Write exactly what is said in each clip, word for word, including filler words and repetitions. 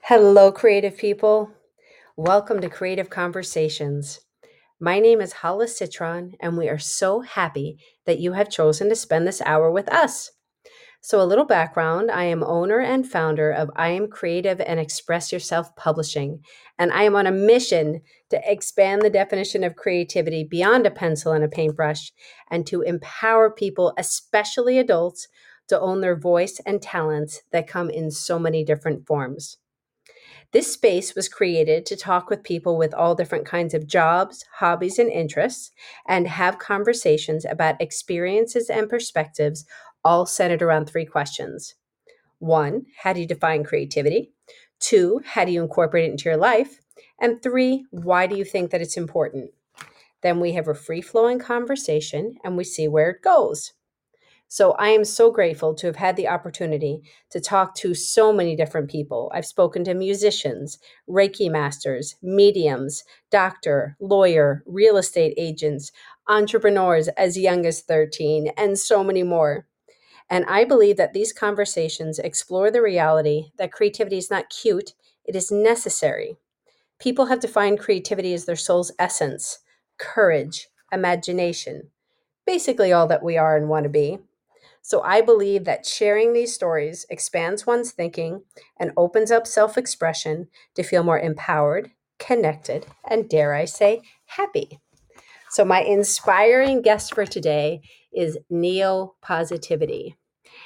Hello, creative people. Welcome to Creative Conversations. My name is Hala Citron, and we are so happy that you have chosen to spend this hour with us. So, a little background: I am owner and founder of I Am Creative and Express Yourself Publishing, and I am on a mission to expand the definition of creativity beyond a pencil and a paintbrush and to empower people, especially adults, to own their voice and talents that come in so many different forms. This space was created to talk with people with all different kinds of jobs, hobbies, and interests, and have conversations about experiences and perspectives, all centered around three questions. One, how do you define creativity? Two, how do you incorporate it into your life? And three, why do you think that it's important? Then we have a free flowing conversation and we see where it goes. So I am so grateful to have had the opportunity to talk to so many different people. I've spoken to musicians, Reiki masters, mediums, doctor, lawyer, real estate agents, entrepreneurs as young as thirteen, and so many more. And I believe that these conversations explore the reality that creativity is not cute, it is necessary. People have defined creativity as their soul's essence, courage, imagination, basically all that we are and want to be. So I believe that sharing these stories expands one's thinking and opens up self expression to feel more empowered, connected, and dare I say, happy. So my inspiring guest for today is Neo Positivity.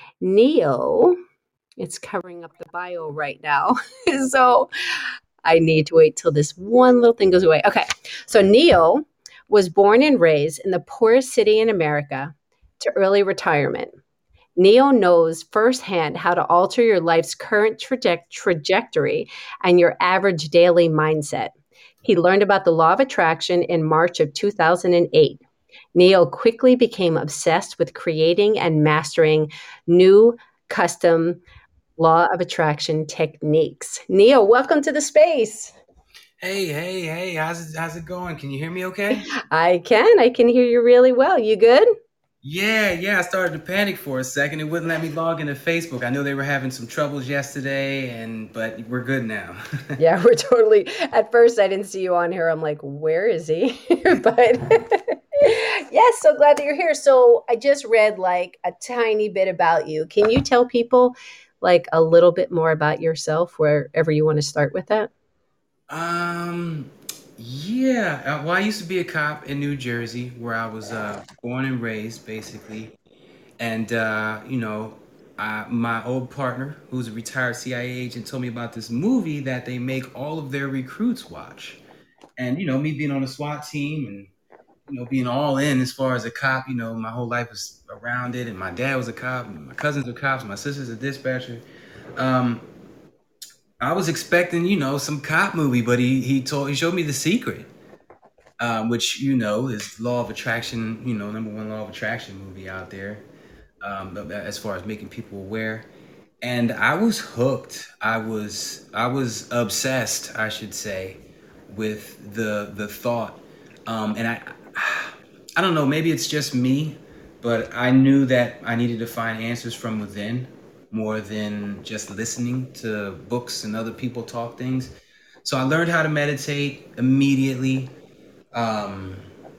Neo, it's covering up the bio right now. So I need to wait till this one little thing goes away. Okay. So Neo was born and raised in the poorest city in America to early retirement. Neo knows firsthand how to alter your life's current traje- trajectory and your average daily mindset. He learned about the law of attraction in March of two thousand eight. Neo quickly became obsessed with creating and mastering new custom law of attraction techniques. Neo, welcome to the space. Hey, hey, hey, how's it how's it going? Can you hear me okay? I can. I can hear you really well. You good? Yeah, yeah, I started to panic for a second. It wouldn't let me log into Facebook. I know they were having some troubles yesterday and but we're good now. Yeah, we're totally. At first, I didn't see you on here. I'm like, where is he? But yes, so glad that you're here. So I just read like a tiny bit about you. Can you tell people like a little bit more about yourself, wherever you want to start with that? Um yeah, uh, well I used to be a cop in New Jersey where I was uh born and raised basically. And uh, you know, I, my old partner, who's a retired C I A agent, told me about this movie that they make all of their recruits watch. And you know, me being on a SWAT team and you know, being all in as far as a cop, you know, my whole life was around it. And my dad was a cop, and my cousins were cops, my sister's a dispatcher. Um, I was expecting, you know, some cop movie, but he he told he showed me The Secret, um, which you know is Law of Attraction, you know, number one Law of Attraction movie out there, um, as far as making people aware. And I was hooked. I was I was obsessed, I should say, with the the thought. Um, and I I don't know, maybe it's just me, but I knew that I needed to find answers from within more than just listening to books and other people talk things. So I learned how to meditate immediately. Um,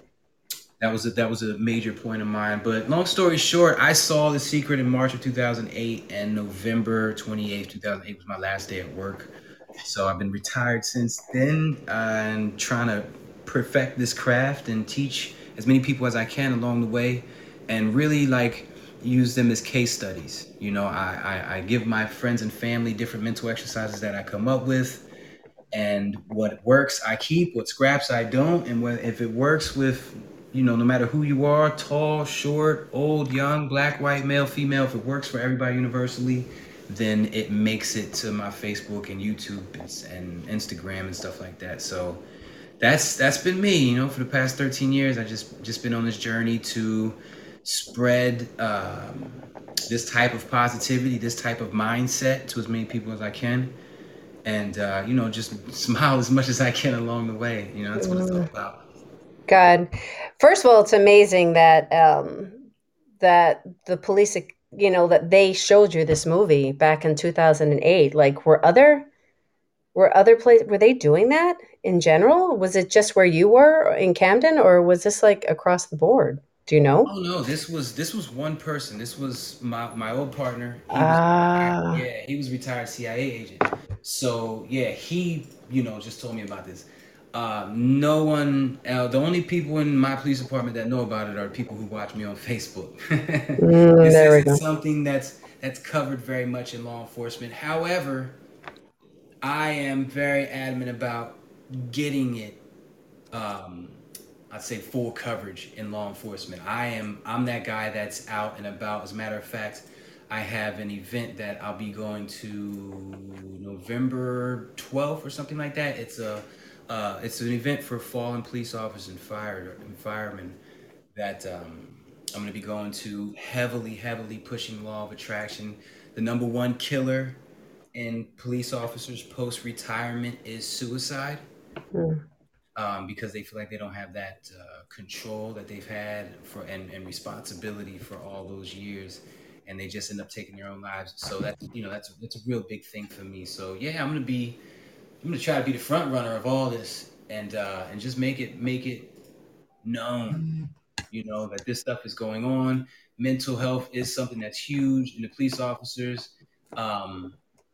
that was a, that was a major point of mine. But long story short, I saw The Secret in March of two thousand eight, and November twenty-eighth, two thousand eight was my last day at work. So I've been retired since then, uh, and trying to perfect this craft and teach as many people as I can along the way, and really like use them as case studies. You know, I, I, I give my friends and family different mental exercises that I come up with, and what works I keep, what scraps I don't, and what, if it works with, you know, no matter who you are, tall, short, old, young, black, white, male, female, if it works for everybody universally, then it makes it to my Facebook and YouTube and, and Instagram and stuff like that. So that's that's been me, you know, for the past thirteen years. I just just been on this journey to spread um, this type of positivity, this type of mindset to as many people as I can, and uh, you know, just smile as much as I can along the way. You know, that's what it's all Mm, about. God, first of all, it's amazing that um, that the police, you know, that they showed you this movie back in two thousand eight. Like, were other Were other places, were they doing that in general? Was it just where you were in Camden, or was this like across the board? Do you know? Oh no, this was this was one person. This was my my old partner. He was retired. Ah, Yeah, he was a retired C I A agent. So yeah, he you know just told me about this. Uh, no one, uh, the only people in my police department that know about it are people who watch me on Facebook. mm, This there we isn't go. something that's that's covered very much in law enforcement. However, I am very adamant about getting it um, I'd say full coverage in law enforcement. I am I'm that guy that's out and about. As a matter of fact, I have an event that I'll be going to November twelfth or something like that. It's a uh, it's an event for fallen police officers and fire and firemen that um, I'm going to be going to, heavily heavily pushing law of attraction. The number one killer in police officers post retirement is suicide, Mm, um, because they feel like they don't have that uh, control that they've had for and, and responsibility for all those years, and they just end up taking their own lives. So that's you know that's that's a real big thing for me. So yeah, I'm gonna be I'm gonna try to be the front runner of all this, and uh, and just make it make it known, you know, that this stuff is going on. Mental health is something that's huge in the police officers. Um,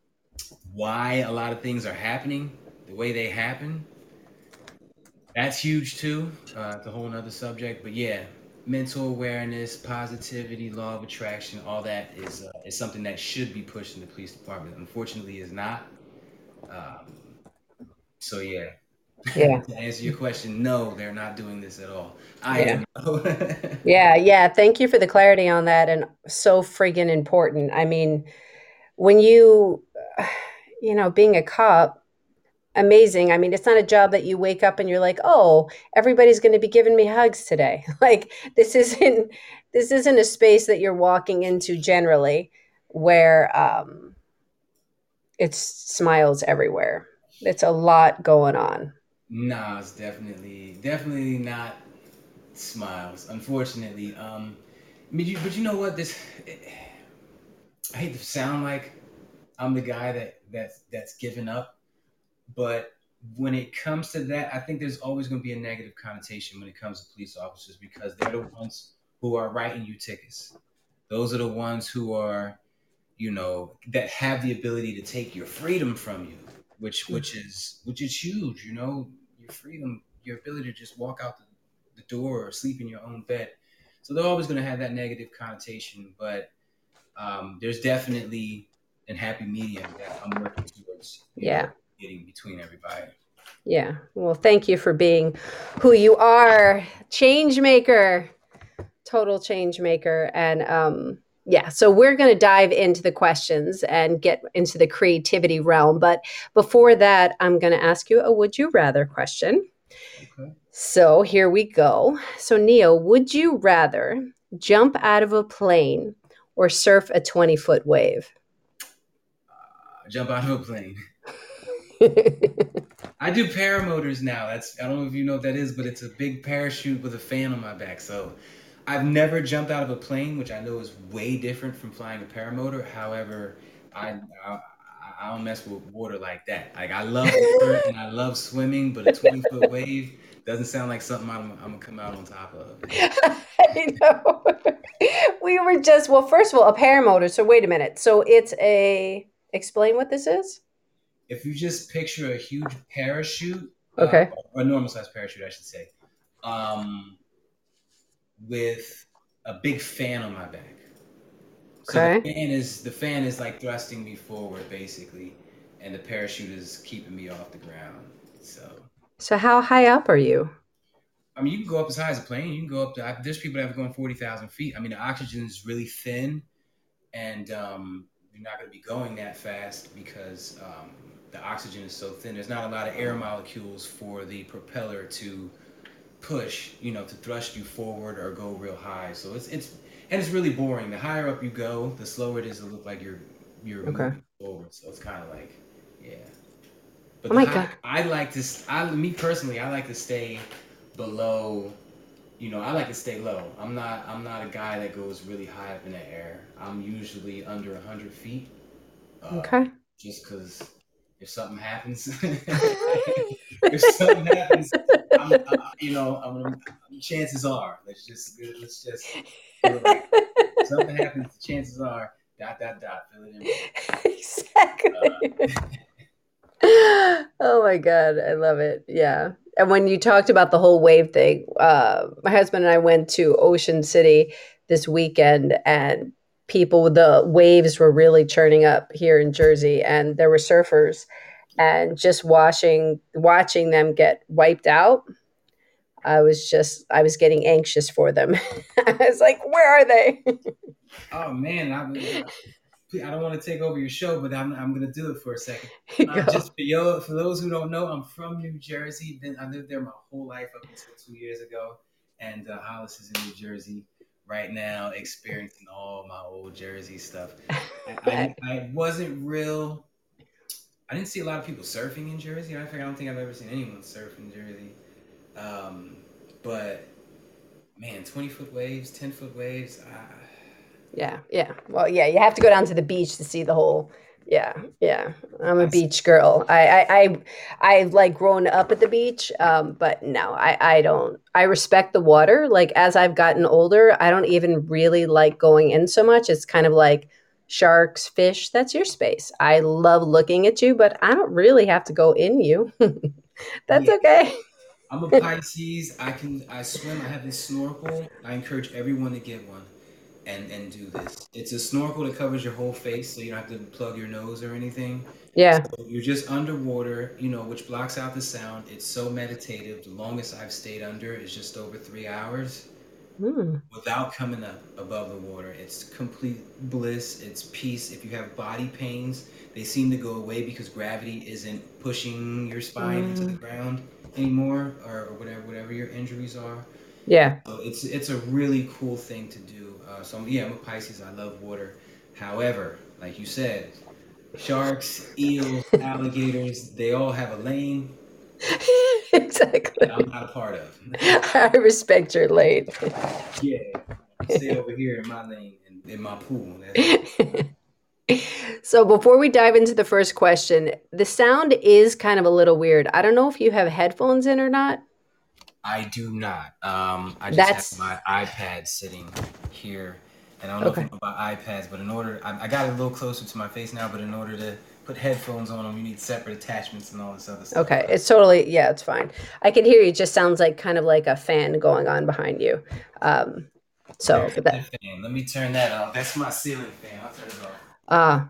why a lot of things are happening the way they happen, that's huge too. Uh, it's a whole nother subject, but yeah, mental awareness, positivity, law of attraction, all that is uh, is something that should be pushed in the police department. Unfortunately, is not. Um, so yeah, yeah, to answer your question, no, they're not doing this at all. I yeah. am. Though. Yeah, yeah. Thank you for the clarity on that, and so friggin' important. I mean, when you, you know, being a cop, amazing. I mean, it's not a job that you wake up and you're like, "Oh, everybody's going to be giving me hugs today." Like this isn't this isn't a space that you're walking into generally where um it's smiles everywhere. It's a lot going on. Nah, it's definitely definitely not smiles. Unfortunately, um, I mean, you, but you know what? This I hate to sound like I'm the guy that that's that's given up. But when it comes to that, I think there's always going to be a negative connotation when it comes to police officers, because they're the ones who are writing you tickets. Those are the ones who are, you know, that have the ability to take your freedom from you, which which is which is huge. You know, your freedom, your ability to just walk out the, the door or sleep in your own bed. So they're always going to have that negative connotation, but um, there's definitely an happy medium that I'm working towards, you know, Yeah. getting between everybody. Yeah. Well, thank you for being who you are. Change maker. Total change maker. And um yeah, so we're going to dive into the questions and get into the creativity realm. But before that, I'm going to ask you a would you rather question. Okay. So here we go. So, Neo, would you rather jump out of a plane or surf a twenty foot wave? Uh, jump out of a plane. I do paramotors now. That's I don't know if you know what that is, but it's a big parachute with a fan on my back. So I've never jumped out of a plane, which I know is way different from flying a paramotor. However, I I, I don't mess with water like that. Like I love water and I love swimming, but a twenty foot wave doesn't sound like something I'm, I'm gonna come out on top of. You know. I know. We were just, well, first of all, a paramotor. So, wait a minute. So, it's a, explain what this is? If you just picture a huge parachute, uh, Okay. or a normal size parachute, I should say, um, with a big fan on my back. So the Okay. fan is the fan is like thrusting me forward basically, and the parachute is keeping me off the ground. So So, how high up are you? I mean, you can go up as high as a plane. You can go up to. There's people that have gone forty thousand feet. I mean, the oxygen is really thin, and um, you're not going to be going that fast because um, the oxygen is so thin. There's not a lot of air molecules for the propeller to push, you know, to thrust you forward or go real high. So it's it's and it's really boring. The higher up you go, the slower it is to look like you're you're Okay. moving forward. So it's kind of like, yeah. But Oh the my high, God. I like to, I me personally, I like to stay below. You know, I like to stay low. I'm not I'm not a guy that goes really high up in the air. I'm usually under a hundred feet, uh, Okay. just because. if something happens, if something happens, I'm, uh, you know, I'm, chances are, let's just, let's just do it like that. If something happens, the chances are, dot, dot, dot, fill it in below. Uh, Exactly. Oh my God, I love it. Yeah. And when you talked about the whole wave thing, uh, my husband and I went to Ocean City this weekend, and people, the waves were really churning up here in Jersey, and there were surfers, and just watching watching them get wiped out, I was just I was getting anxious for them. I was like, where are they? oh man, I, I don't want to take over your show, but I'm, I'm going to do it for a second. Uh, just Go. for yo, for those who don't know, I'm from New Jersey. Been I lived there my whole life up until two years ago, and uh, Hollis is in New Jersey right now, experiencing all my old Jersey stuff. I, I, I wasn't real. I didn't see a lot of people surfing in Jersey. I think I don't think I've ever seen anyone surf in Jersey. Um, but man, twenty foot waves, ten foot waves. Uh, Yeah, yeah. Well, yeah, you have to go down to the beach to see the whole. Yeah, yeah. I'm a I beach girl. I, I, I, I like grown up at the beach, um, but no, I, I don't. I respect the water. Like as I've gotten older, I don't even really like going in so much. It's kind of like sharks, fish. That's your space. I love looking at you, but I don't really have to go in you. That's yeah. okay. I'm a Pisces. I can I swim. I have this snorkel. I encourage everyone to get one and and do this. It's a snorkel that covers your whole face, so you don't have to plug your nose or anything. Yeah. So you're just underwater, you know, which blocks out the sound. It's so meditative. The longest I've stayed under is just over three hours Mm, without coming up above the water. It's complete bliss. It's peace. If you have body pains, they seem to go away because gravity isn't pushing your spine into the mm, ground anymore, or, or whatever whatever your injuries are. yeah. So it's it's a really cool thing to do. Uh, so yeah, I'm a Pisces. I love water. However, like you said, sharks, eels, alligators, they all have a lane that I'm Exactly. not a part of. I respect your lane. Yeah, stay over here in my lane and in my pool. That's it. So before we dive into the first question, the sound is kind of a little weird. I don't know if you have headphones in or not. I do not. Um, I just have That's my iPad sitting here, and I don't know if you okay. know about iPads, but in order, I, I got it a little closer to my face now. But in order to put headphones on them, you need separate attachments and all this other stuff. Okay. It's totally, yeah, it's fine. I can hear you. It just sounds like kind of like a fan going on behind you. Um, so, There's but the that, fan. Let me turn that off. That's my ceiling fan. I'll turn it off. ah,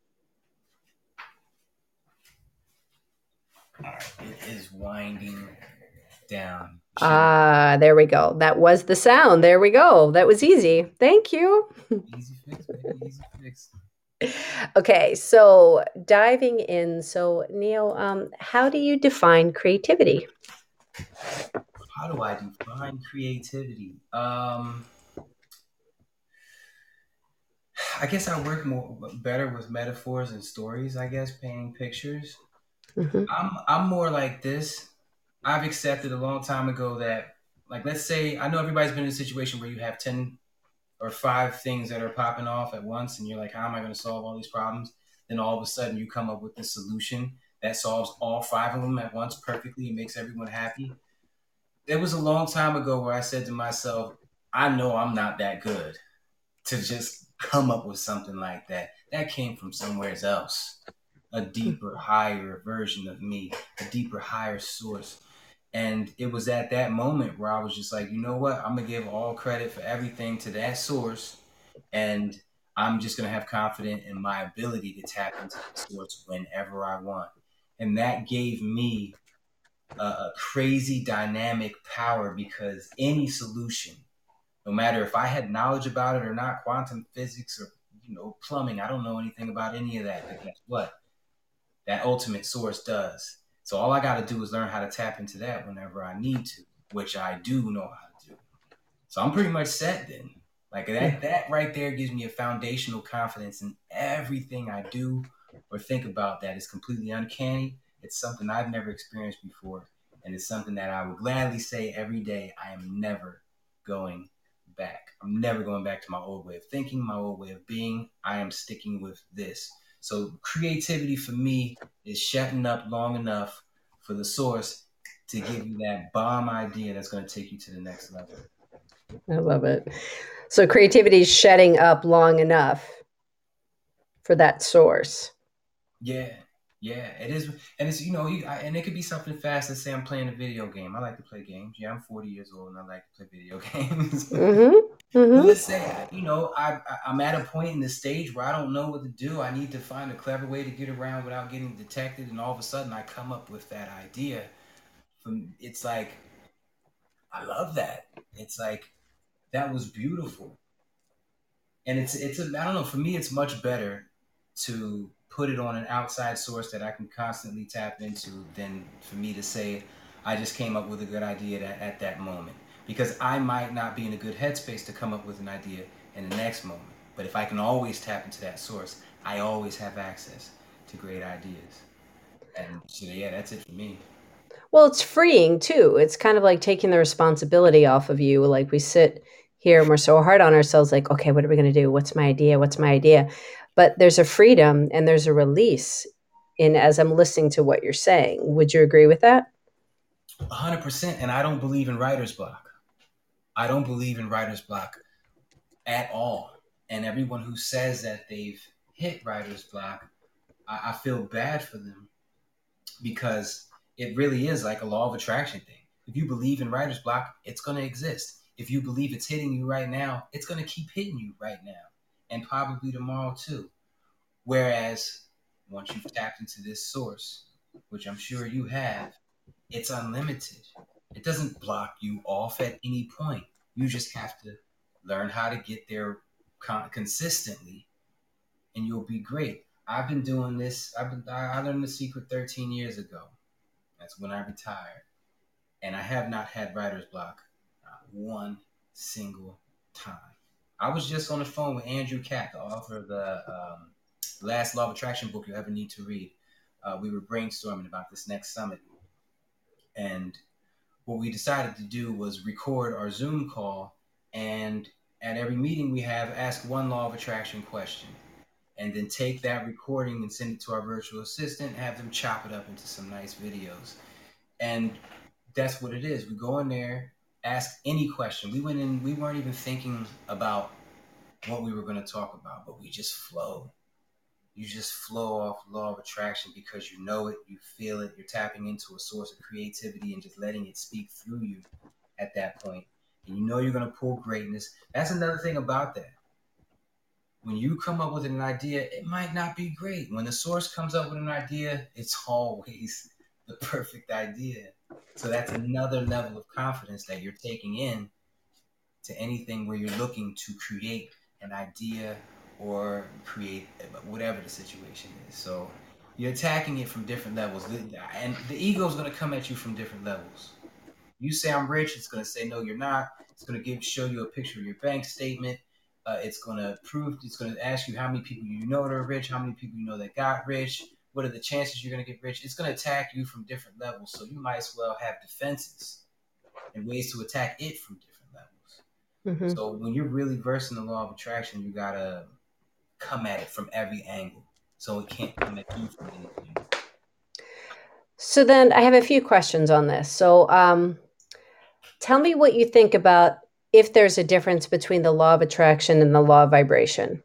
All right, it is winding down. Shouldn't ah, there we go. That was the sound. There we go. That was easy. Thank you. easy fix, baby. Easy fix. Okay, so diving in. So, Neil, um, how do you define creativity? How do I define creativity? Um, I guess I work more better with metaphors and stories. I guess painting pictures. Hmm. I'm I'm more like this. I've accepted a long time ago that, like, let's say I know everybody's been in a situation where you have ten or five things that are popping off at once, and you're like, how am I going to solve all these problems? Then all of a sudden, you come up with the solution that solves all five of them at once perfectly and makes everyone happy. It was a long time ago where I said to myself, I know I'm not that good to just come up with something like that. That came from somewhere else, a deeper, higher version of me, a deeper, higher source. And it was at that moment where I was just like, you know what? I'm going to give all credit for everything to that source. And I'm just going to have confidence in my ability to tap into that source whenever I want. And that gave me a, a crazy dynamic power because any solution, no matter if I had knowledge about it or not, quantum physics or, you know, plumbing, I don't know anything about any of that. But guess what? That ultimate source does. So all I got to do is learn how to tap into that whenever I need to, which I do know how to do. So I'm pretty much set then. Like Yeah. that, that right there gives me a foundational confidence in everything I do or think about that is completely uncanny. It's something I've never experienced before. And it's something that I would gladly say every day I am never going back. I'm never going back to my old way of thinking, my old way of being. I am sticking with this. So creativity for me is shutting up long enough for the source to give you that bomb idea that's going to take you to the next level. I love it. So creativity is shutting up long enough for that source. Yeah, yeah, it is, and it's you know, you, I, and it could be something fast. Let's say I'm playing a video game. I like to play games. Yeah, I'm forty years old and I like to play video games. Mm-hmm. But Mm-hmm. let's say you know I, I I'm at a point in the stage where I don't know what to do. I need to find a clever way to get around without getting detected, and all of a sudden I come up with that idea. From it's like I love that. It's like that was beautiful. And it's it's a, I don't know, for me it's much better to put it on an outside source that I can constantly tap into than for me to say I just came up with a good idea at, at that moment, because I might not be in a good headspace to come up with an idea in the next moment. But if I can always tap into that source, I always have access to great ideas. And so yeah, that's it for me. Well, it's freeing too. It's kind of like taking the responsibility off of you. Like we sit here and we're so hard on ourselves, like, okay, what are we going to do? What's my idea? What's my idea? But there's a freedom and there's a release in as I'm listening to what you're saying. Would you agree with that? one hundred percent. And I don't believe in writer's block. I don't believe in writer's block at all. And everyone who says that they've hit writer's block, I, I feel bad for them, because it really is like a law of attraction thing. If you believe in writer's block, it's going to exist. If you believe it's hitting you right now, it's going to keep hitting you right now and probably tomorrow too. Whereas once you've tapped into this source, which I'm sure you have, it's unlimited. It doesn't block you off at any point. You just have to learn how to get there con- consistently, and you'll be great. I've been doing this. I've been. I learned the secret thirteen years ago. That's when I retired, and I have not had writer's block, not one single time. I was just on the phone with Andrew Catt, the author of the um, last Law of Attraction book you ever need to read. Uh, we were brainstorming about this next summit, and what we decided to do was record our Zoom call, and at every meeting we have, ask one law of attraction question, and then take that recording and send it to our virtual assistant, have them chop it up into some nice videos. And that's what it is. We go in there, ask any question. We went in, we weren't even thinking about what we were going to talk about, but we just flow. You just flow off law of attraction because you know it, you feel it, you're tapping into a source of creativity and just letting it speak through you at that point. And you know you're going to pull greatness. That's another thing about that. When you come up with an idea, it might not be great. When the source comes up with an idea, it's always the perfect idea. So that's another level of confidence that you're taking in to anything where you're looking to create an idea or create whatever the situation is. So you're attacking it from different levels. And the ego is going to come at you from different levels. You say I'm rich, it's going to say no, you're not. It's going to give show you a picture of your bank statement. Uh, it's going to prove. It's going to ask you how many people you know that are rich, how many people you know that got rich. What are the chances you're going to get rich? It's going to attack you from different levels. So you might as well have defenses and ways to attack it from different levels. Mm-hmm. So when you're really versed in the law of attraction, you got to come at it from every angle, so it can't come at you from any angle. So then I have a few questions on this. So um, tell me what you think about if there's a difference between the law of attraction and the law of vibration.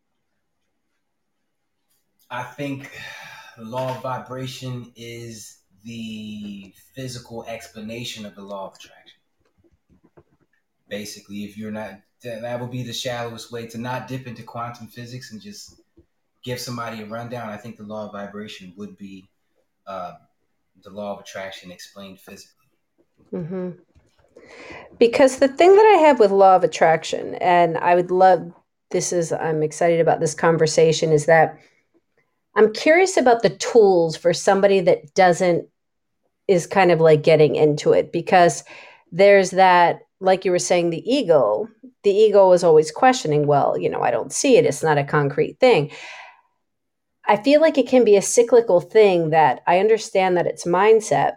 I think the law of vibration is the physical explanation of the law of attraction. Basically, if you're not, that would be the shallowest way to not dip into quantum physics and just give somebody a rundown. I think the law of vibration would be uh, the law of attraction explained physically. Mm-hmm. Because the thing that I have with law of attraction, and I would love this is, I'm excited about this conversation, is that I'm curious about the tools for somebody that doesn't, is kind of like getting into it, because there's that, like you were saying, the ego, the ego is always questioning, well, you know, I don't see it. It's not a concrete thing. I feel like it can be a cyclical thing that I understand that it's mindset.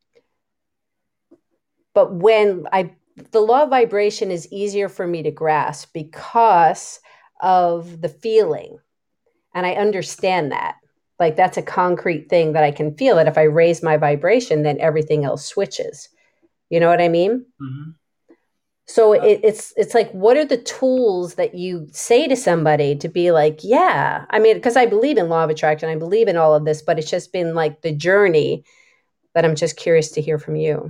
But when I, the law of vibration is easier for me to grasp because of the feeling. And I understand that. Like that's a concrete thing that I can feel that if I raise my vibration, then everything else switches. You know what I mean? Mm-hmm. So it, it's it's like, what are the tools that you say to somebody to be like, yeah, I mean, because I believe in law of attraction, I believe in all of this, but it's just been like the journey that I'm just curious to hear from you.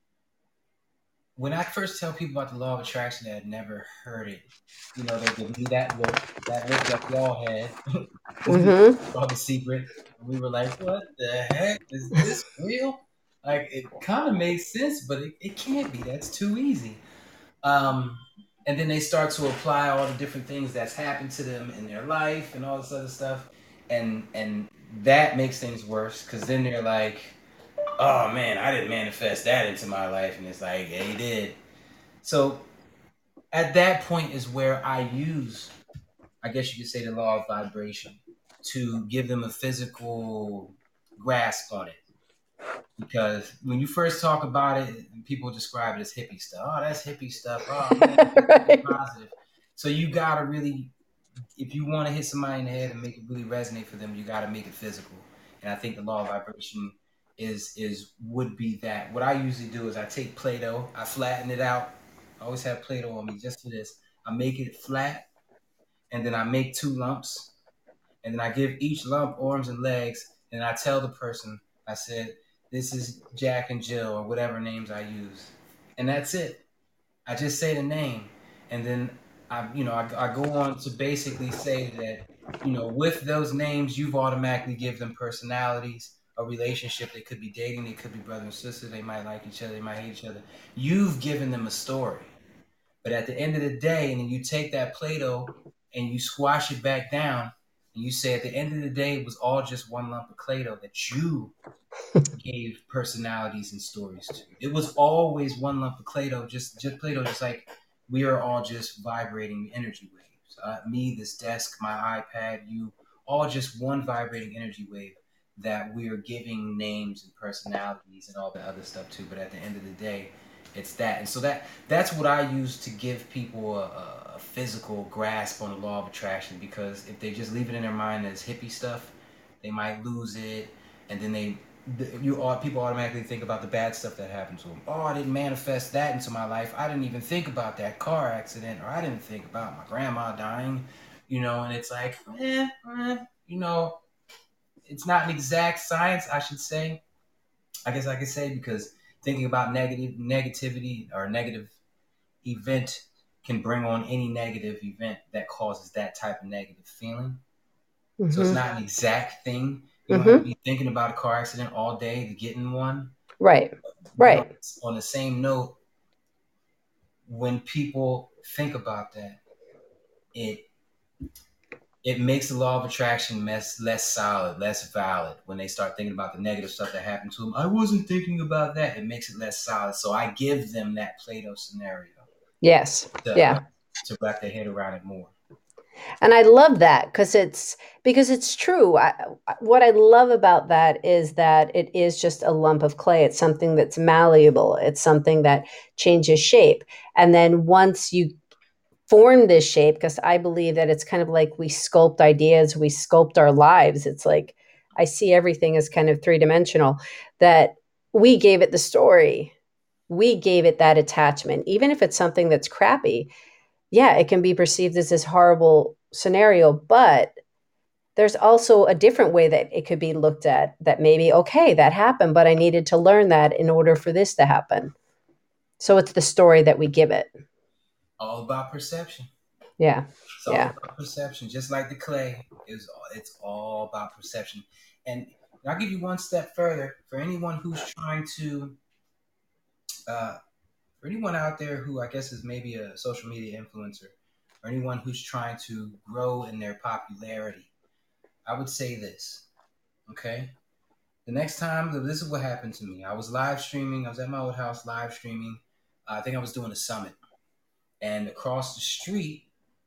When I first tell people about the law of attraction that had never heard it, you know, they give me that look, that look that we all had, because we Mm-hmm. saw The Secret, and we were like, "What the heck is this real?" Like it kind of made sense, but it, it can't be. That's too easy. Um, and then they start to apply all the different things that's happened to them in their life and all this other stuff, and and that makes things worse because then they're like, "Oh man, I didn't manifest that into my life," and it's like, "Yeah, you did." So at that point is where I use, I guess you could say, the law of vibration to give them a physical grasp on it. Because when you first talk about it, people describe it as hippie stuff. Oh, that's hippie stuff. Oh man, that's really Right. positive. So you gotta really, if you want to hit somebody in the head and make it really resonate for them, you gotta make it physical. And I think the law of vibration is is would be that. What I usually do is I take Play-Doh, I flatten it out. I always have Play-Doh on me just for this. I make it flat, and then I make two lumps, and then I give each lump arms and legs, and I tell the person, I said, "This is Jack and Jill," or whatever names I use, and that's it. I just say the name, and then I, you know, I, I go on to basically say that, you know, with those names, you've automatically give them personalities, a relationship. They could be dating, they could be brother and sister, they might like each other, they might hate each other. You've given them a story. But at the end of the day, and then you take that Play-Doh and you squash it back down, and you say at the end of the day, it was all just one lump of Play-Doh that you gave personalities and stories to. It was always one lump of Play-Doh, just just Play-Doh, just like we are all just vibrating energy waves. Uh, me, this desk, my iPad, you, all just one vibrating energy wave that we are giving names and personalities and all the other stuff to. But at the end of the day, it's that, and so that that's what I use to give people a, a physical grasp on the law of attraction. Because if they just leave it in their mind as hippie stuff, they might lose it, and then they you all people automatically think about the bad stuff that happened to them. Oh, I didn't manifest that into my life. I didn't even think about that car accident, or I didn't think about my grandma dying, you know. And it's like, eh, eh, you know, it's not an exact science, I should say. I guess I could say, because thinking about negative negativity or negative event can bring on any negative event that causes that type of negative feeling. So it's Mm-hmm. not an exact thing. You don't have to Mm-hmm. be thinking about a car accident all day to get in one. Right. But on, Right. on the same note, when people think about that, it it makes the law of attraction less less solid, less valid when they start thinking about the negative stuff that happened to them. I wasn't thinking about that. It makes it less solid. So I give them that Play-Doh scenario Yes. to Yeah. to wrap their head around it more. And I love that because it's because it's true. I, what I love about that is that it is just a lump of clay. It's something that's malleable. It's something that changes shape. And then once you form this shape, because I believe that it's kind of like we sculpt ideas, we sculpt our lives. It's like I see everything as kind of three dimensional, that we gave it the story. We gave it that attachment, even if it's something that's crappy. Yeah, it can be perceived as this horrible scenario, but there's also a different way that it could be looked at, that maybe, okay, that happened, but I needed to learn that in order for this to happen. So it's the story that we give it. All about perception. Yeah. It's all Yeah. about perception. Just like the clay is, it's all about perception. And I'll give you one step further for anyone who's trying to, uh, for anyone out there who I guess is maybe a social media influencer, or anyone who's trying to grow in their popularity. I would say this, okay? The next time, this is what happened to me. I was live streaming. I was at my old house live streaming. Uh, I think I was doing a summit. And across the street,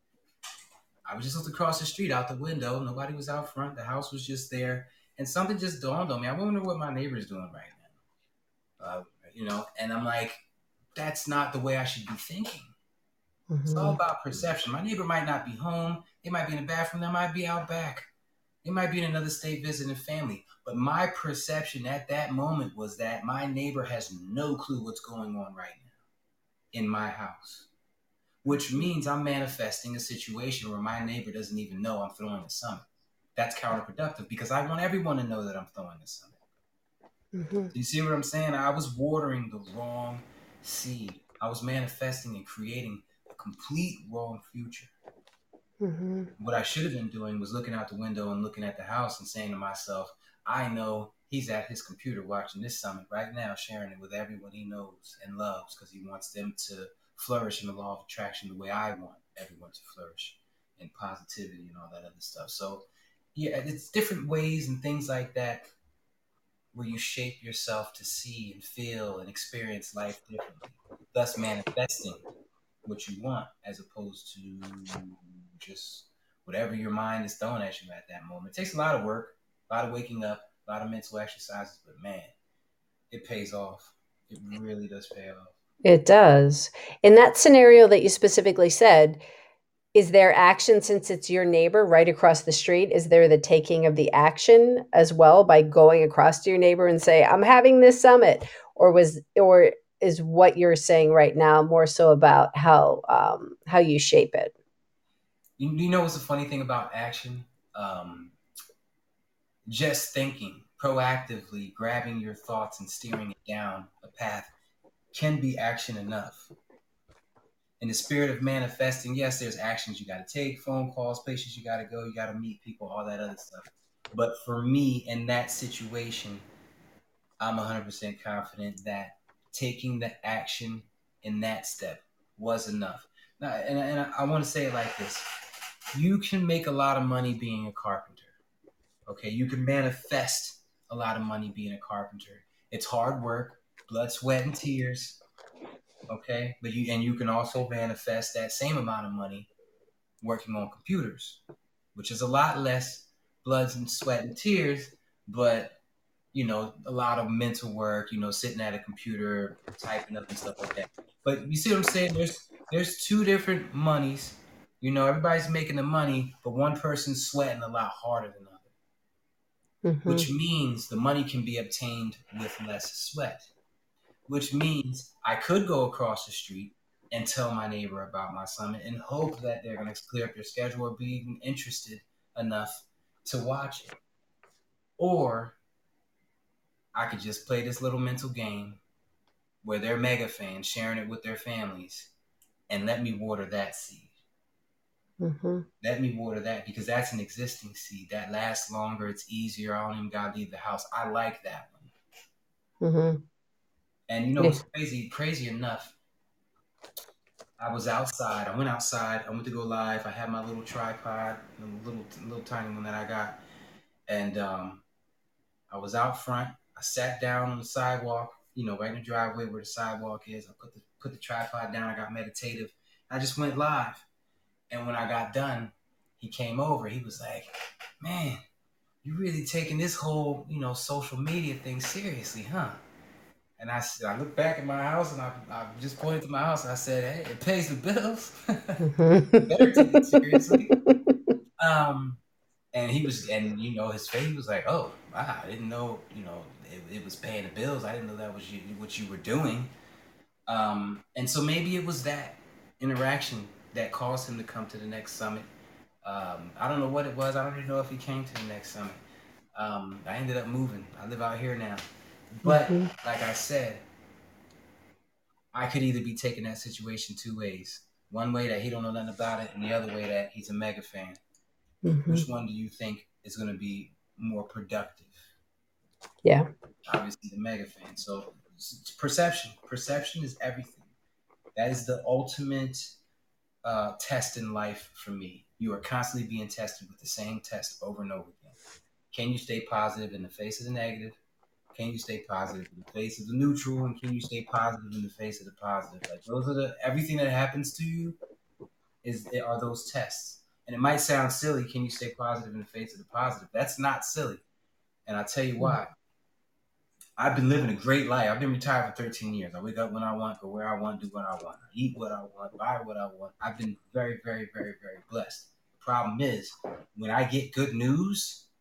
I was just looked across the street out the window. Nobody was out front. The house was just there. And something just dawned on me. I wonder what my neighbor's doing right now. Uh, you know, and I'm like, that's not the way I should be thinking. It's all Mm-hmm. about perception. My neighbor might not be home. They might be in the bathroom. They might be out back. They might be in another state visiting family. But my perception at that moment was that my neighbor has no clue what's going on right now in my house, which means I'm manifesting a situation where my neighbor doesn't even know I'm throwing a summit. That's counterproductive because I want everyone to know that I'm throwing a summit. Mm-hmm. So you see what I'm saying? I was watering the wrong seed. I was manifesting and creating a complete wrong future. Mm-hmm. What I should have been doing was looking out the window and looking at the house and saying to myself, I know he's at his computer watching this summit right now, sharing it with everyone he knows and loves because he wants them to flourish in the law of attraction the way I want everyone to flourish in positivity and all that other stuff. So, yeah, it's different ways and things like that where you shape yourself to see and feel and experience life differently, thus manifesting what you want as opposed to just whatever your mind is throwing at you at that moment. It takes a lot of work, a lot of waking up, a lot of mental exercises, but man, it pays off. It really does pay off. It does. In that scenario that you specifically said, is there action since it's your neighbor right across the street? Is there the taking of the action as well by going across to your neighbor and say, "I'm having this summit," or was or is what you're saying right now more so about how um, how you shape it? You, you know what's the funny thing about action? Um, just thinking, proactively grabbing your thoughts and steering it down a path can be action enough. In the spirit of manifesting, yes, there's actions you got to take, phone calls, places you got to go, you got to meet people, all that other stuff. But for me, in that situation, I'm one hundred percent confident that taking the action in that step was enough. Now, and, and I want to say it like this: you can make a lot of money being a carpenter. Okay, you can manifest a lot of money being a carpenter. It's hard work, blood, sweat, and tears. Okay, but you and you can also manifest that same amount of money working on computers, which is a lot less blood and sweat and tears, but you know, a lot of mental work, you know, sitting at a computer, typing up and stuff like that. But you see what I'm saying? There's there's two different monies. You know, everybody's making the money, but one person's sweating a lot harder than the other, Mm-hmm. which means the money can be obtained with less sweat, which means I could go across the street and tell my neighbor about my summit and hope that they're going to clear up their schedule or be interested enough to watch it. Or I could just play this little mental game where they're mega fans sharing it with their families and let me water that seed. Mm-hmm. Let me water that because that's an existing seed that lasts longer. It's easier. I don't even gotta leave the house. I like that one. Mm-hmm. And you know Yeah. what's crazy? Crazy enough, I was outside. I went outside. I went to go live. I had my little tripod, a little little tiny one that I got, and um, I was out front. I sat down on the sidewalk, you know, right in the driveway where the sidewalk is. I put the put the tripod down. I got meditative. I just went live. And when I got done, he came over. He was like, "Man, you really taking this whole, you know, social media thing seriously, huh?" And I said, I looked back at my house and I, I just pointed to my house. And I said, "Hey, it pays the bills. You better take it seriously." Mm-hmm. Um, and he was, and you know, his face was like, "Oh, wow, I didn't know, you know, it, it was paying the bills. I didn't know that was you, what you were doing." Um, and so maybe it was that interaction that caused him to come to the next summit. Um, I don't know what it was. I don't even know if he came to the next summit. Um, I ended up moving. I live out here now. But Mm-hmm. like I said, I could either be taking that situation two ways. One way that he don't know nothing about it, and the other way that he's a mega fan. Mm-hmm. Which one do you think is going to be more productive? Yeah. Obviously, the mega fan. So perception, perception is everything. That is the ultimate uh, test in life for me. You are constantly being tested with the same test over and over again. Can you stay positive in the face of the negative? Can you stay positive in the face of the neutral? And can you stay positive in the face of the positive? Like those are the everything that happens to you is are those tests. And it might sound silly. Can you stay positive in the face of the positive? That's not silly. And I'll tell you why. I've been living a great life. I've been retired for thirteen years. I wake up when I want, go where I want, do what I want, I eat what I want, buy what I want. I've been very, very, very, very blessed. The problem is when I get good news,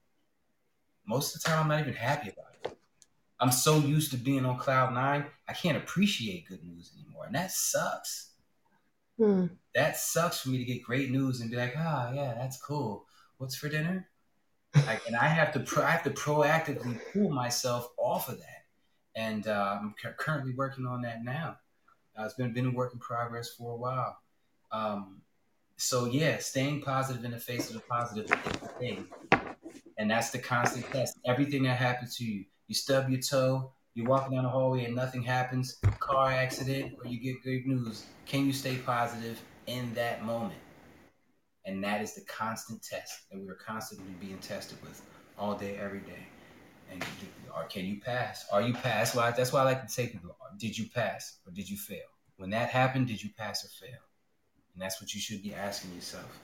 most of the time I'm not even happy about it. I'm so used to being on cloud nine, I can't appreciate good news anymore, and that sucks. Hmm. That sucks for me to get great news and be like, ah, oh, yeah, that's cool. What's for dinner? Like, and I have to pro- I have to proactively pull myself off of that, and uh, I'm cu- currently working on that now. Uh, it's been been a work in progress for a while. Um, so yeah, staying positive in the face of the positive is the thing, and that's the constant test. Everything that happens to you, you stub your toe, you're walking down the hallway and nothing happens, car accident, or you get good news. Can you stay positive in that moment? And that is the constant test that we are constantly being tested with all day, every day. And or can you pass? Are you pass? Well, that's why I like to say to people, did you pass or did you fail? When that happened, did you pass or fail? And that's what you should be asking yourself.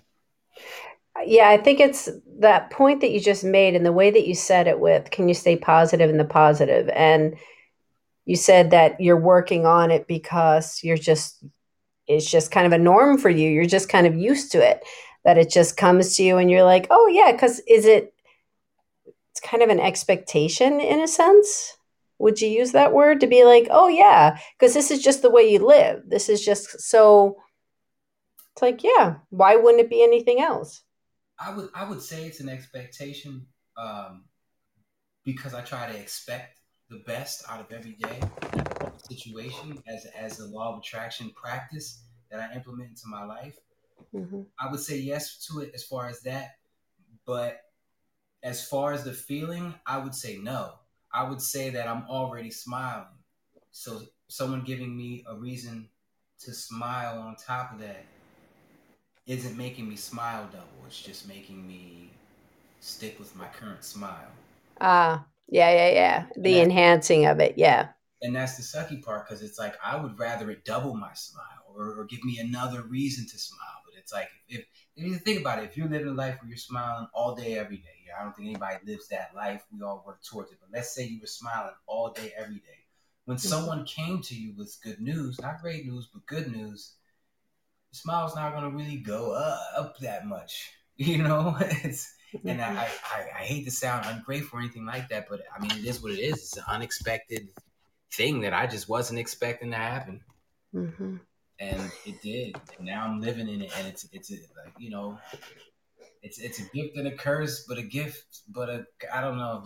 Yeah, I think it's that point that you just made and the way that you said it with, can you stay positive in the positive? And you said that you're working on it because you're just, it's just kind of a norm for you. You're just kind of used to it, that it just comes to you and you're like, oh, yeah, because is it, it's kind of an expectation in a sense. Would you use that word to be like, oh, yeah, because this is just the way you live. This is just so, it's like, yeah, why wouldn't it be anything else? I would I would say it's an expectation um, because I try to expect the best out of every day and out of every situation as as a law of attraction practice that I implement into my life. Mm-hmm. I would say yes to it as far as that, but as far as the feeling, I would say no. I would say that I'm already smiling. So someone giving me a reason to smile on top of that isn't making me smile double. It's just making me stick with my current smile. Ah, yeah, yeah, yeah. And The that's enhancing of it. Yeah. and that's the sucky part because it's like I would rather it double my smile or, or give me another reason to smile. But it's like if if you think about it, if you're living a life where you're smiling all day, every day, yeah, I don't think anybody lives that life. We all work towards it. But let's say you were smiling all day, every day. When Mm-hmm. someone came to you with good news, not great news, but good news, the smile's not gonna really go up, up that much. You know, it's and Mm-hmm. I, I I hate to sound ungrateful or anything like that, but I mean it is what it is. It's an unexpected thing that I just wasn't expecting to happen, Mm-hmm. and it did. And now I'm living in it, and it's it's a, like you know, it's it's a gift and a curse, but a gift, but a I don't know.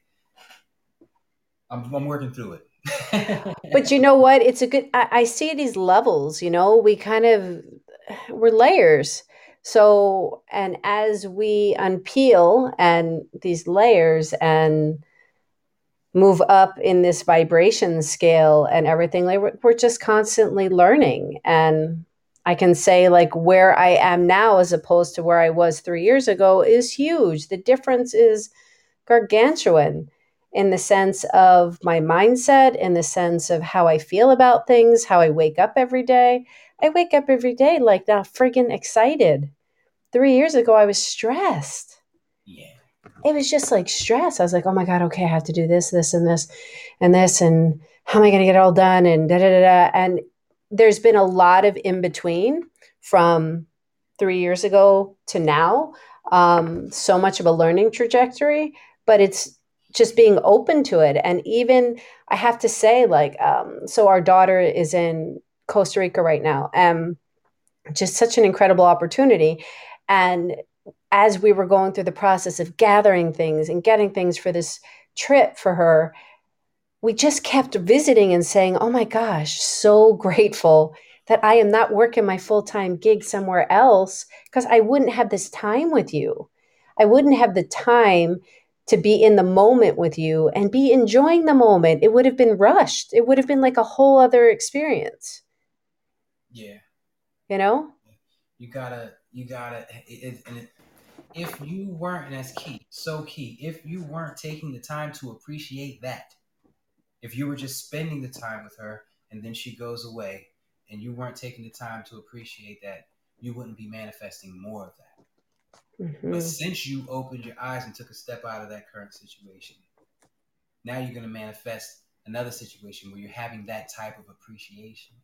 I'm I'm working through But it. you know what? It's a good, I, I see these levels, you know, we kind of, we're layers. So, and as we unpeel and these layers and move up in this vibration scale and everything, like we're, we're just constantly learning. And I can say, like, where I am now as opposed to where I was three years ago is huge. The difference is gargantuan in the sense of my mindset, in the sense of how I feel about things, how I wake up every day. I wake up every day like now friggin' excited. Three years ago, I was stressed. Yeah, It was just like stress. I was like, oh my God, okay, I have to do this, this, and this, and this, and how am I going to get it all done? And da da da da. And there's been a lot of in between from three years ago to now. Um, so much of a learning trajectory, but it's just being open to it. And even I have to say, like, um, so our daughter is in Costa Rica right now. Um, just such an incredible opportunity. And as we were going through the process of gathering things and getting things for this trip for her, we just kept visiting and saying, oh my gosh, so grateful that I am not working my full time gig somewhere else because I wouldn't have this time with you. I wouldn't have the time to be in the moment with you and be enjoying the moment. It would have been rushed. It would have been like a whole other experience, yeah. you know? You gotta, you gotta, it, it, and it, if you weren't, and that's key, so key, if you weren't taking the time to appreciate that, if you were just spending the time with her and then she goes away and you weren't taking the time to appreciate that, you wouldn't be manifesting more of that. But Mm-hmm. since you opened your eyes and took a step out of that current situation, now you're going to manifest another situation where you're having that type of appreciation.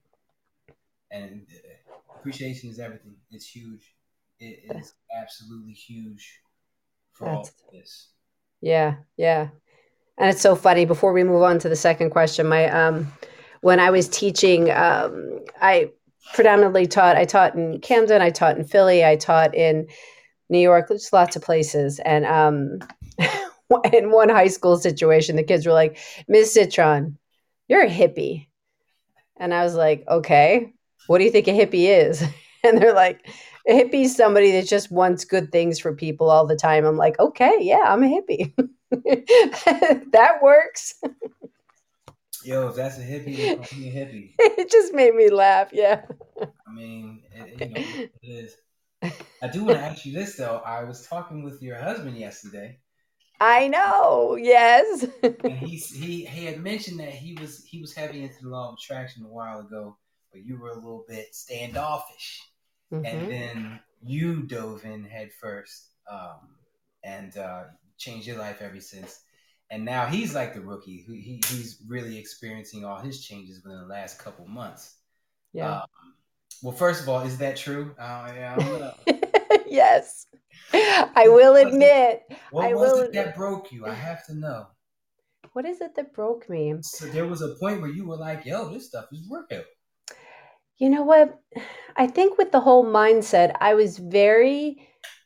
And uh, appreciation is everything. It's huge. It is absolutely huge for all That's of this. Yeah, yeah. And it's so funny. Before we move on to the second question, my um, when I was teaching, um, I predominantly taught. I taught in Camden. I taught in Philly. I taught in New York. There's lots of places. And um, in one high school situation, the kids were like, "Miss Citron, you're a hippie," and I was like, "Okay, what do you think a hippie is?" And they're like, "A hippie is somebody that just wants good things for people all the time." I'm like, "Okay, yeah, I'm a hippie." That works. Yo, if that's a hippie, then call me a hippie. It just made me laugh. Yeah. I mean, it, you know, it is. I do want to ask you this though. I was talking with your husband yesterday, I know. Yes. and he's he he had mentioned that he was he was heavy into the law of attraction a while ago, but you were a little bit standoffish, and Hmm. then you dove in head first, um, and uh, changed your life ever since. And now he's like the rookie. He, he he's really experiencing all his changes within the last couple months. Yeah. Um, well, first of all, is that true? Uh, yeah, I don't know. Yes. I What will was it? admit. What I was will it admit. that broke you? I have to know. What is it that broke me? So there was a point where you were like, "Yo, this stuff is real." You know what? I think with the whole mindset, I was very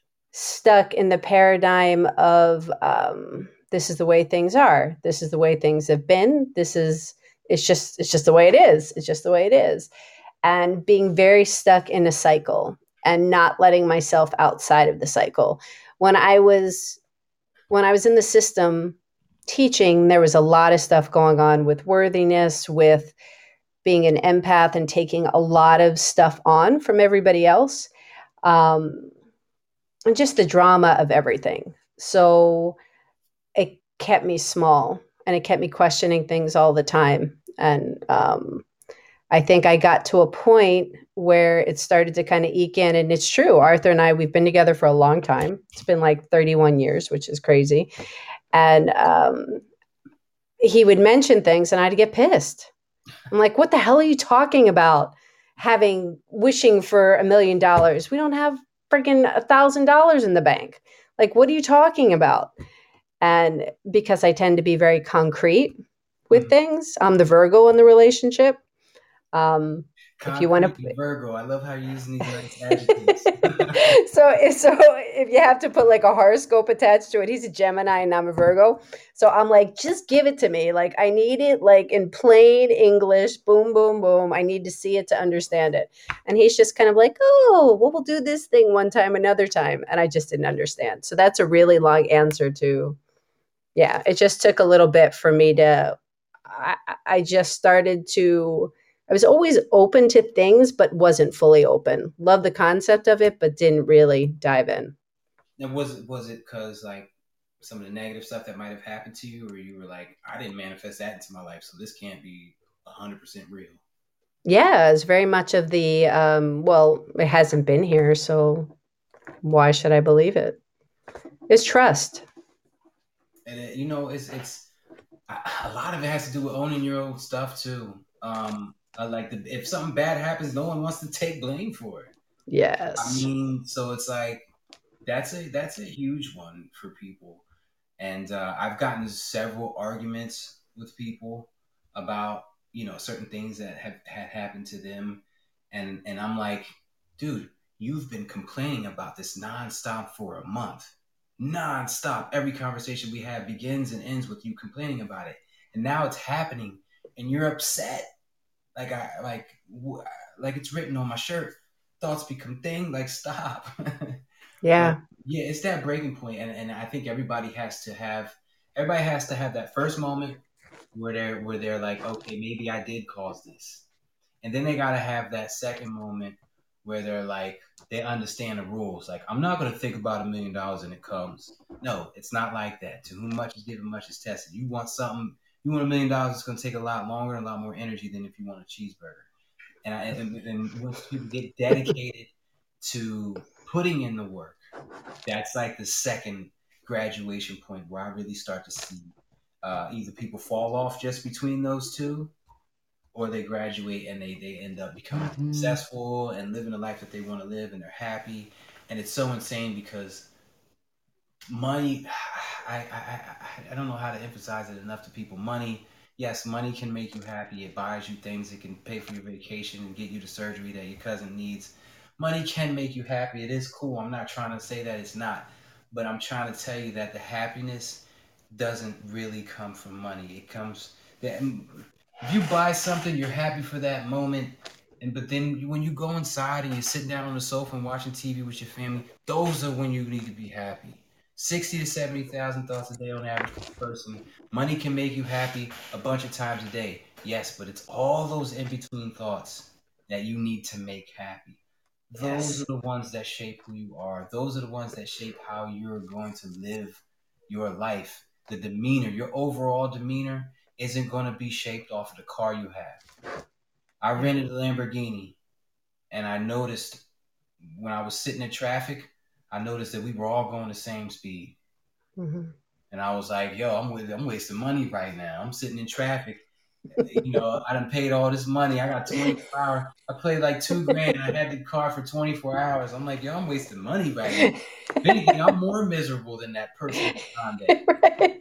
stuck in the paradigm of um, this is the way things are. This is the way things have been. This is it's just it's just the way it is. It's just the way it is. And being very stuck in a cycle and not letting myself outside of the cycle. When I was when I was in the system teaching, there was a lot of stuff going on with worthiness, with being an empath and taking a lot of stuff on from everybody else. Um, and just the drama of everything. So it kept me small and it kept me questioning things all the time. And um, I think I got to a point where it started to kind of eke in. And it's true. Arthur and I, we've been together for a long time. It's been like thirty-one years, which is crazy. And um, he would mention things and I'd get pissed. I'm like, what the hell are you talking about? Having wishing for a million dollars. We don't have freaking a thousand dollars in the bank. Like, what are you talking about? And because I tend to be very concrete with Mhm. things, I'm the Virgo in the relationship. Um, if you want Concrete to, and Virgo. I love how you're using these nice adjectives. so so if you have to put like a horoscope attached to it, he's a Gemini and I'm a Virgo. So I'm like, just give it to me. Like I need it like in plain English. Boom, boom, boom. I need to see it to understand it. And he's just kind of like, oh, well, we'll do this thing one time, another time. And I just didn't understand. So that's a really long answer to, yeah. It just took a little bit for me to. I, I just started to I was always open to things, but wasn't fully open. Love the concept of it, but didn't really dive in. And was it was it because like some of the negative stuff that might have happened to you, or you were like, I didn't manifest that into my life, so this can't be a hundred percent real. Yeah, it's very much of the, um, well, it hasn't been here, so why should I believe it? It's trust. And it, you know, it's it's a lot of it has to do with owning your own stuff too. Um, I like the, if something bad happens, no one wants to take blame for it. I Yes. mean, so it's like that's a that's a huge one for people. And uh, I've gotten several arguments with people about you know certain things that have had happened to them, and and I'm like, dude, you've been complaining about this nonstop for a month, nonstop. Every conversation we have begins and ends with you complaining about it, and now it's happening, and you're upset. Like I like like it's written on my shirt. Thoughts become thing. Like stop. But Yeah. yeah, it's that breaking point, and, and I think everybody has to have everybody has to have that first moment where they're where they're like, okay, maybe I did cause this, and then they gotta have that second moment where they're like, they understand the rules. Like, I'm not gonna think about a million dollars and it comes. No, it's not like that. To whom much is given, much is tested. You want something, you want a million dollars, it's gonna take a lot longer and a lot more energy than if you want a cheeseburger. And I, and, and once people get dedicated to putting in the work, that's like the second graduation point where I really start to see uh, either people fall off just between those two, or they graduate and they, they end up becoming successful and living the life that they want to live and they're happy. And it's so insane because money, I, I, I, I don't know how to emphasize it enough to people. Money, yes, money can make you happy. It buys you things. It can pay for your vacation and get you the surgery that your cousin needs. Money can make you happy. It is cool. I'm not trying to say that it's not, but I'm trying to tell you that the happiness doesn't really come from money. It comes that if you buy something, you're happy for that moment. And but then you- when you go inside and you're sitting down on the sofa and watching T V with your family, those are when you need to be happy. Sixty to seventy thousand thoughts a day on average per person. Money can make you happy a bunch of times a day. Yes, but it's all those in between thoughts that you need to make happy. Those are Yes. the ones that shape who you are. Those are the ones that shape how you're going to live your life. The demeanor, your overall demeanor isn't going to be shaped off of the car you have. I Yeah. rented a Lamborghini and I noticed when I was sitting in traffic, I noticed that we were all going the same speed. Hmm. And I was like, yo, I'm with, I'm wasting money right now. I'm sitting in traffic. You know, I done paid all this money. I got twenty-four hours. I paid like two grand. I had the car for twenty-four hours. I'm like, yo, I'm wasting money right now. If anything, I'm more miserable than that person in Hyundai. Right.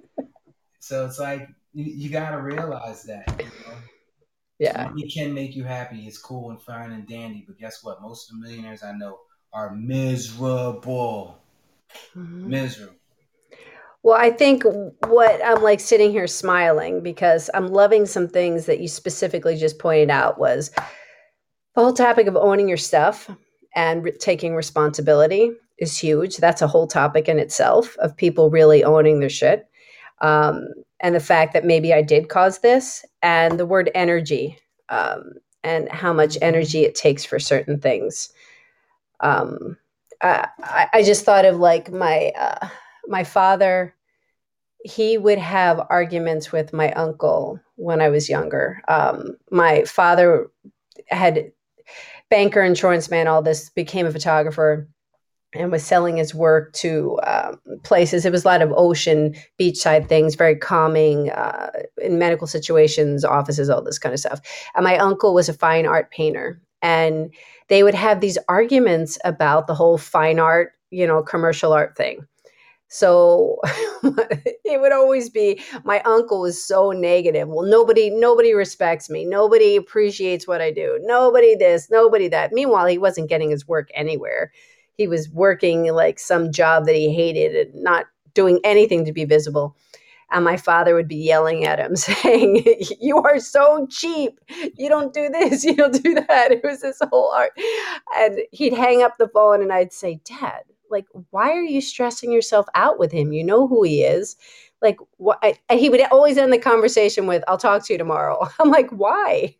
So it's like you, you got to realize that, you know, Yeah. money can make you happy. It's cool and fine and dandy. But guess what? Most of the millionaires I know are miserable. Mhm. Miserable. Well, I think what I'm like sitting here smiling because I'm loving some things that you specifically just pointed out was the whole topic of owning your stuff and re- taking responsibility is huge. That's a whole topic in itself of people really owning their shit. Um, and the fact that maybe I did cause this, and the word energy, um, and how much energy it takes for certain things. Um, I, I I just thought of like my uh, my father. He would have arguments with my uncle when I was younger. Um, my father had banker, insurance man, all this, became a photographer and was selling his work to um, places. It was a lot of ocean, beachside things, very calming uh, in medical situations, offices, all this kind of stuff. And my uncle was a fine art painter. And they would have these arguments about the whole fine art, you know, commercial art thing. So it would always be my uncle was so negative. Well, nobody nobody respects me. Nobody appreciates what I do. Nobody this, nobody that. Meanwhile, he wasn't getting his work anywhere. He was working like some job that he hated and not doing anything to be visible. And my father would be yelling at him saying, "You are so cheap. You don't do this, you don't do that." It was this whole art. And he'd hang up the phone and I'd say, "Dad, like, why are you stressing yourself out with him? You know who he is." Like, what? I, he would always end the conversation with, "I'll talk to you tomorrow." I'm like, why?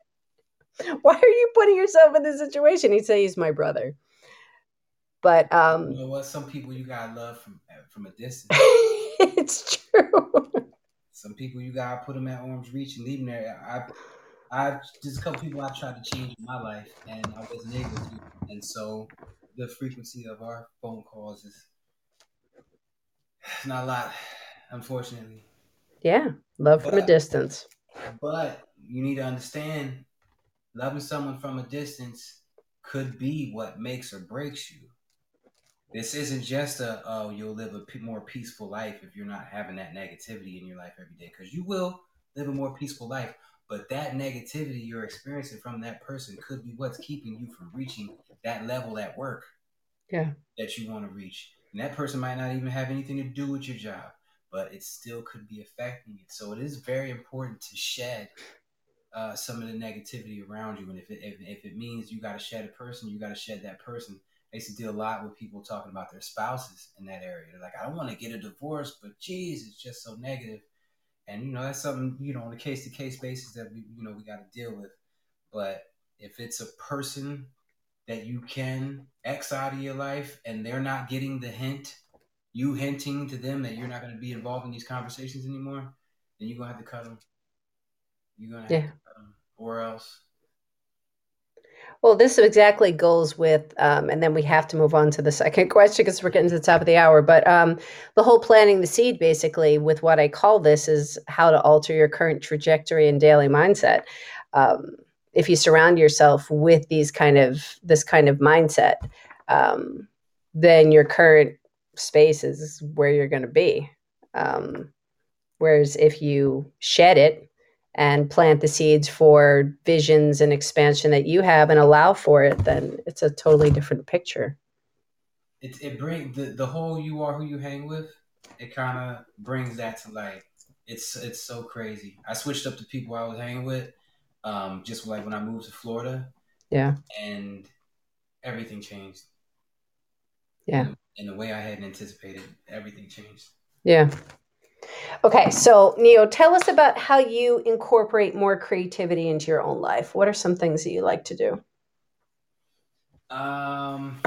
Why are you putting yourself in this situation? He'd say he's my brother. But You um, know what? Some people you gotta love from from a distance. it's true. Some people you gotta put them at arm's reach and leave them there. I I There's a couple people I tried to change in my life and I wasn't able to. And so the frequency of our phone calls is not a lot, unfortunately. Yeah, love from a But distance. but you need to understand loving someone from a distance could be what makes or breaks you. This isn't just a, oh, you'll live a p- more peaceful life if you're not having that negativity in your life every day, because you will live a more peaceful life. But that negativity you're experiencing from that person could be what's keeping you from reaching that level at work Yeah. that you want to reach. And that person might not even have anything to do with your job, but it still could be affecting it. So it is very important to shed uh, some of the negativity around you. And if it, if, if it means you got to shed a person, you got to shed that person. I used to deal a lot with people talking about their spouses in that area. They're like, I don't want to get a divorce, but geez, it's just so negative. And, you know, that's something, you know, on a case to case basis that we, you know, we got to deal with. But if it's a person that you can X out of your life and they're not getting the hint, you hinting to them that you're not going to be involved in these conversations anymore, then you're going to have to cut them. You're going to have Yeah. to cut them. Or else. Well, this exactly goes with, um, and then we have to move on to the second question because we're getting to the top of the hour. But um, the whole planting the seed, basically, with what I call this, is how to alter your current trajectory and daily mindset. Um, if you surround yourself with these kind of this kind of mindset, um, then your current space is where you're going to be. Um, whereas if you shed it and plant the seeds for visions and expansion that you have and allow for it, then it's a totally different picture. It it bring the the whole you are who you hang with. It kind of brings that to light. It's it's so crazy. I switched up the people I was hanging with, um, just like when I moved to Florida, Yeah. and everything changed in Yeah. the, in the way I hadn't anticipated. Everything changed. Yeah. Okay, so Neo, tell us about how you incorporate more creativity into your own life. What are some things that you like to do? Um,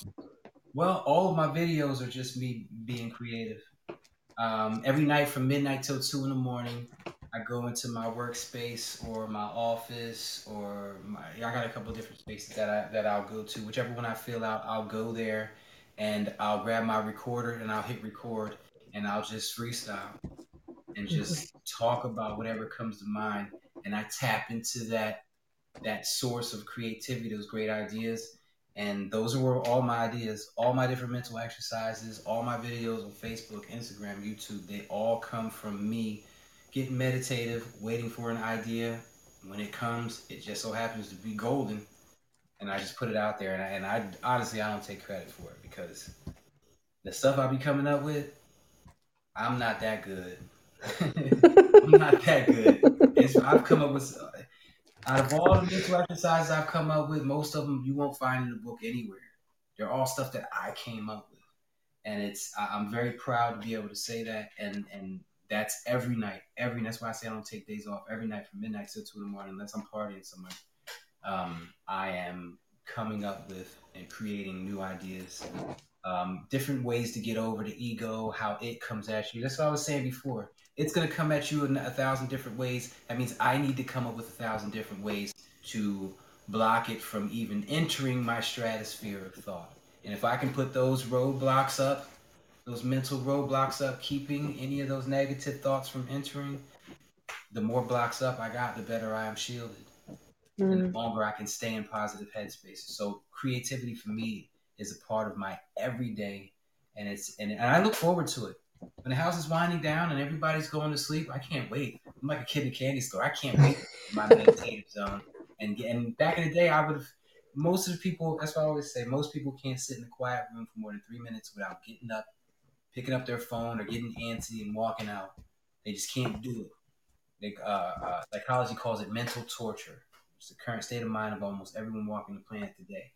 well, all of my videos are just me being creative. Um, every night from midnight till two in the morning, I go into my workspace or my office or my. I got a couple of different spaces that I that I'll go to. Whichever one I feel out, I'll go there, and I'll grab my recorder and I'll hit record and I'll just freestyle and just talk about whatever comes to mind. And I tap into that that source of creativity, those great ideas. And those were all my ideas, all my different mental exercises, all my videos on Facebook, Instagram, YouTube. They all come from me getting meditative, waiting for an idea. When it comes, it just so happens to be golden. And I just put it out there. And I, and I honestly, I don't take credit for it because the stuff I be coming up with, I'm not that good. I'm not that good. It's, I've come up with out of all the mental exercises I've come up with, most of them you won't find in the book anywhere. They're all stuff that I came up with, and it's I- am very proud to be able to say that. And and that's every night, every. That's why I say I don't take days off. Every night from midnight till two in the morning, unless I'm partying somewhere. Um, I am coming up with and creating new ideas, um, different ways to get over the ego, how it comes at you. That's what I was saying before. It's going to come at you in a thousand different ways. That means I need to come up with a thousand different ways to block it from even entering my stratosphere of thought. And if I can put those roadblocks up, those mental roadblocks up, keeping any of those negative thoughts from entering, the more blocks up I got, the better I am shielded and Mm. the longer I can stay in positive headspaces. So creativity for me is a part of my everyday, and it's and, and I look forward to it. When the house is winding down and everybody's going to sleep, I can't wait. I'm like a kid in a candy store. I can't wait for my meditative zone. And and back in the day, I would have. Most of the people, that's what I always say. Most people can't sit in a quiet room for more than three minutes without getting up, picking up their phone, or getting antsy and walking out. They just can't do it. They, uh, uh, psychology calls it mental torture. It's the current state of mind of almost everyone walking the planet today.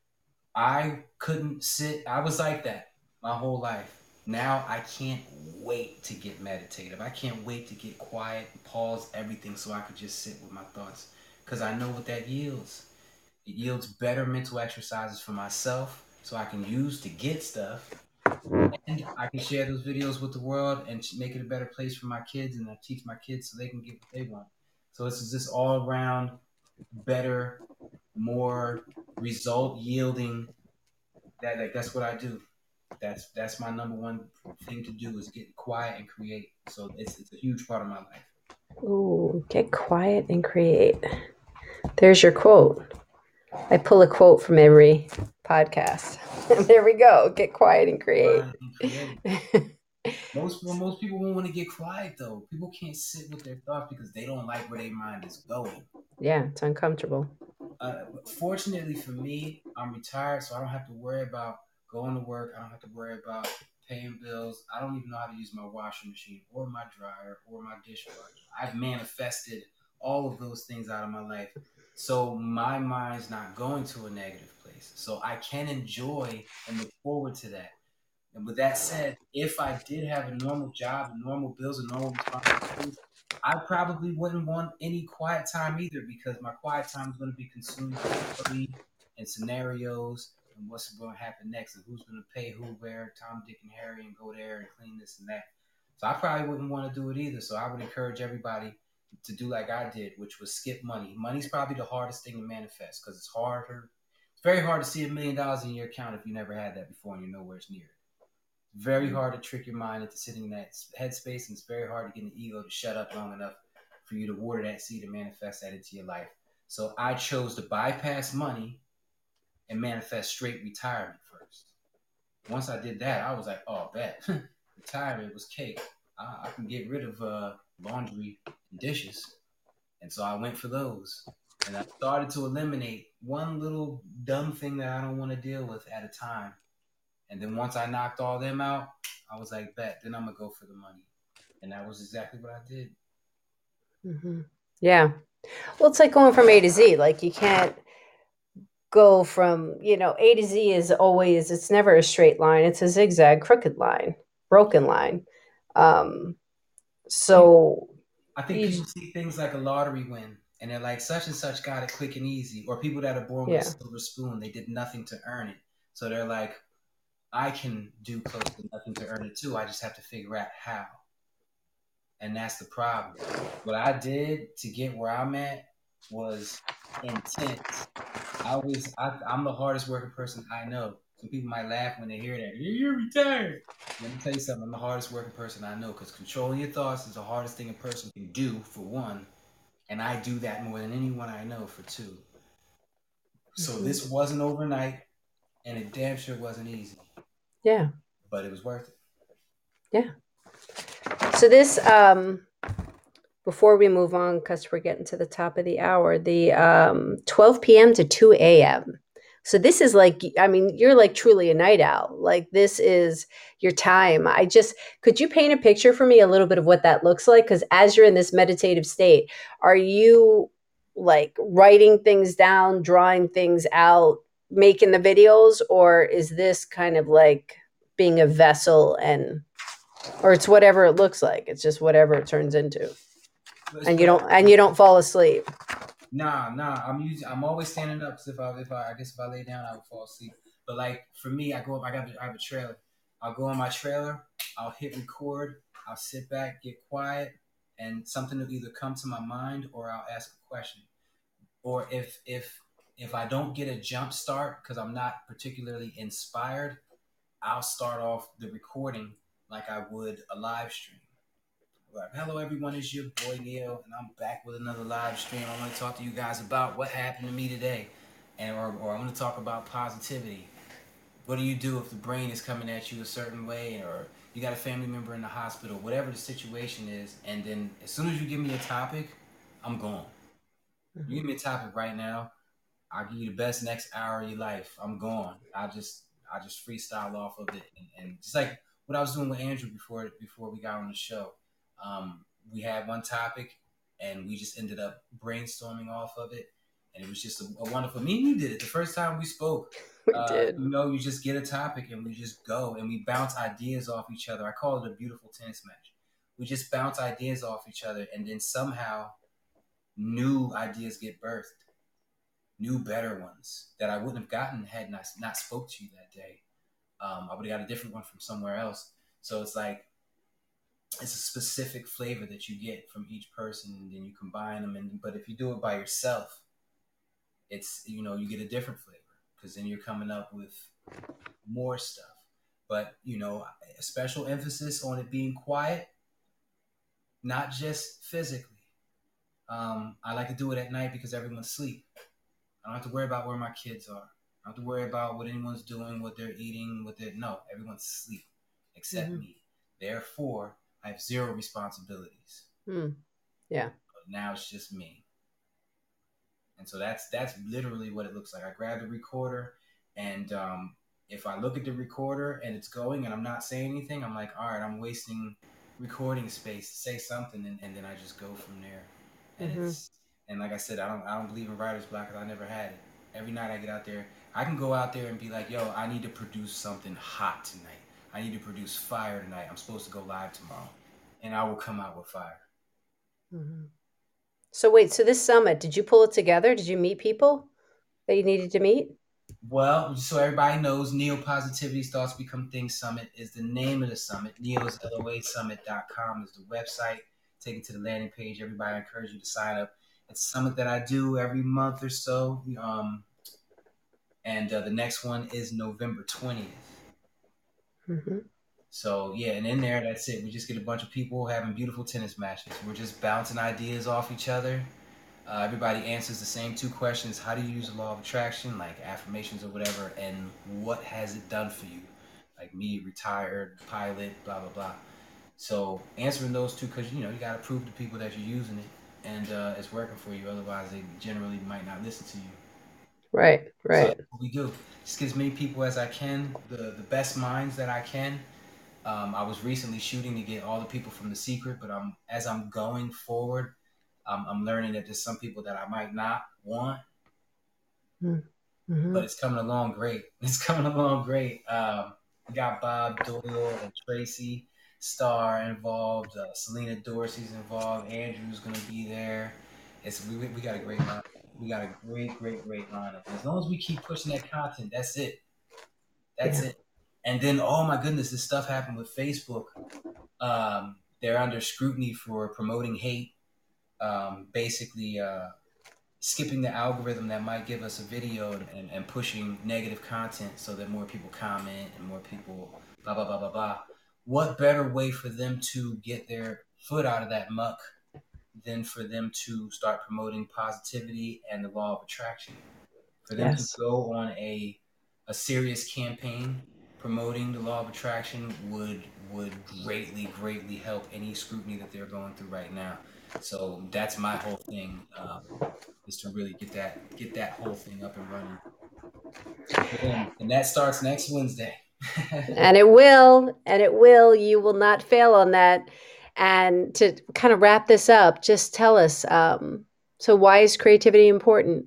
I couldn't sit. I was like that my whole life. Now I can't wait to get meditative. I can't wait to get quiet, pause everything so I could just sit with my thoughts because I know what that yields. It yields better mental exercises for myself so I can use to get stuff, and I can share those videos with the world and make it a better place for my kids, and I teach my kids so they can get what they want. So this is just all around better, more result yielding. That like, that's what I do. That's that's my number one thing to do is get quiet and create. So it's it's a huge part of my life. Ooh, get quiet and create. There's your quote. I pull a quote from every podcast. There we go. Get quiet and create. Quiet and create. Most well, most people won't want to get quiet though. People can't sit with their thoughts because they don't like where their mind is going. Yeah, it's uncomfortable. Uh, fortunately for me, I'm retired, so I don't have to worry about going to work. I don't have to worry about paying bills. I don't even know how to use my washing machine or my dryer or my dishwasher. I've manifested all of those things out of my life. So my mind's not going to a negative place. So I can enjoy and look forward to that. And with that said, if I did have a normal job, normal bills, and normal responsibilities, I probably wouldn't want any quiet time either because my quiet time is going to be consumed with worry and scenarios and what's going to happen next and who's going to pay who, where, Tom, Dick, and Harry, and go there and clean this and that. So I probably wouldn't want to do it either. So I would encourage everybody to do like I did, which was skip money. Money's probably the hardest thing to manifest because it's harder. It's very hard to see a million dollars in your account if you never had that before and you're nowhere near it. Very hard to trick your mind into sitting in that headspace, and it's very hard to get the ego to shut up long enough for you to water that seed and manifest that into your life. So I chose to bypass money and manifest straight retirement first. once I did that, I was like, oh, bet. Retirement was cake. I, I can get rid of uh, laundry and dishes. And so I went for those. And I started to eliminate one little dumb thing that I don't want to deal with at a time. And then once I knocked all them out, I was like, bet, then I'm going to go for the money. And that was exactly what I did. Mm-hmm. Yeah. Well, it's like going from A to Z. Like you can't go from, you know, A to Z is always, it's never a straight line. It's a zigzag, crooked line, broken line. Um, so I think you, people see things like a lottery win and they're like, such and such got it quick and easy. Or people that are born with a yeah. silver spoon, they did nothing to earn it. So they're like, I can do close to nothing to earn it too. I just have to figure out how. And that's the problem. What I did to get where I'm at was intense. I was I, I'm the hardest working person I know. Some people might laugh when they hear that. You're retired. Let me tell you something. I'm the hardest working person I know because controlling your thoughts is the hardest thing a person can do for one, and I do that more than anyone I know for two. So Mm-hmm. this wasn't overnight, and it damn sure wasn't easy, Yeah. but it was worth it. Yeah. So this, um, before we move on, because we're getting to the top of the hour, the um, twelve p.m. to two a.m. So this is like, I mean, you're like truly a night owl. Like this is your time. I just, could you paint a picture for me a little bit of what that looks like? Because as you're in this meditative state, are you like writing things down, drawing things out, making the videos, or is this kind of like being a vessel and, or it's whatever it looks like. It's just whatever it turns into, Let's and you put don't and you don't fall asleep. Nah, nah. I'm using. I'm always standing up. Cause if I, if I, I guess if I lay down, I would fall asleep. But like for me, I go up. I got. I have a trailer. I'll go on my trailer. I'll hit record. I'll sit back, get quiet, and something will either come to my mind or I'll ask a question. Or if if if I don't get a jump start because I'm not particularly inspired, I'll start off the recording like I would a live stream. Like, hello everyone, it's your boy Neil, and I'm back with another live stream. I want to talk to you guys about what happened to me today, and or, or I'm going to talk about positivity. What do you do if the brain is coming at you a certain way, or you got a family member in the hospital, whatever the situation is, and then as soon as you give me a topic, I'm gone. You Mm-hmm. give me a topic right now, I'll give you the best next hour of your life. I'm gone. I just I just freestyle off of it, and, and just like what I was doing with Andrew before before we got on the show. Um, we had one topic, and we just ended up brainstorming off of it, and it was just a, a wonderful. Me and you did it the first time we spoke. We Uh, did. you know, you just get a topic and we just go and we bounce ideas off each other. I call it a beautiful tennis match. We just bounce ideas off each other, and then somehow new ideas get birthed, new better ones that I wouldn't have gotten had not not spoke to you that day. Um, I would have got a different one from somewhere else. So it's like it's a specific flavor that you get from each person, and then you combine them. And but if you do it by yourself, it's you know you get a different flavor because then you're coming up with more stuff. But you know, a special emphasis on it being quiet, not just physically. Um, I like to do it at night because everyone's asleep. I don't have to worry about where my kids are. I don't have to worry about what anyone's doing, what they're eating, what they're no, everyone's asleep except Mm-hmm. me. Therefore, I have zero responsibilities. Mm. Yeah. But now it's just me. And so that's that's literally what it looks like. I grab the recorder, and um, if I look at the recorder and it's going and I'm not saying anything, I'm like, all right, I'm wasting recording space to say something, and, and then I just go from there. And Mm-hmm. it's and like I said, I don't I don't believe in writer's block because I never had it. Every night I get out there, I can go out there and be like, yo, I need to produce something hot tonight. I need to produce fire tonight. I'm supposed to go live tomorrow, and I will come out with fire. Mm-hmm. So wait, so this summit, did you pull it together? Did you meet people that you needed to meet? Well, so everybody knows Neo Positivity Thoughts Become Things Summit is the name of the summit. neos L O A summit dot com is the website. Take it to the landing page. Everybody, I encourage you to sign up. It's a summit that I do every month or so. Um, and uh, the next one is November twentieth. Mm-hmm. So, yeah, and in there, that's it. We just get a bunch of people having beautiful tennis matches. We're just bouncing ideas off each other. Uh, everybody answers the same two questions. How do you use the law of attraction, like affirmations or whatever, and what has it done for you? like me, retired pilot, blah blah blah. So answering those two, because you know you got to prove to people that you're using it and uh, it's working for you. Otherwise, they generally might not listen to you. Right, So that's right. what we do. Just get as many people as I can, the the best minds that I can. Um, I was recently shooting to get all the people from The Secret, but I'm as I'm going forward, um, I'm learning that there's some people that I might not want, Mm-hmm. but it's coming along great. It's coming along great. Um, we got Bob Doyle and Tracy Starr involved. Uh, Selena Dorsey's involved. Andrew's gonna be there. It's we, we got a great line. We got a great, great, great lineup. And as long as we keep pushing that content, that's it. That's Yeah. it. And then, oh my goodness, this stuff happened with Facebook. Um, they're under scrutiny for promoting hate. Um, basically, uh, skipping the algorithm that might give us a video and, and pushing negative content so that more people comment and more people blah blah blah blah blah. What better way for them to get their foot out of that muck than for them to start promoting positivity and the law of attraction? For them to Yes. go on a a serious campaign promoting the law of attraction would would greatly greatly help any scrutiny that they're going through right now. So that's my whole thing. Um, is to really get that get that whole thing up and running for them. And that starts next Wednesday. And it will, and it will. You will not fail on that. And to kind of wrap this up, just tell us, um, so why is creativity important?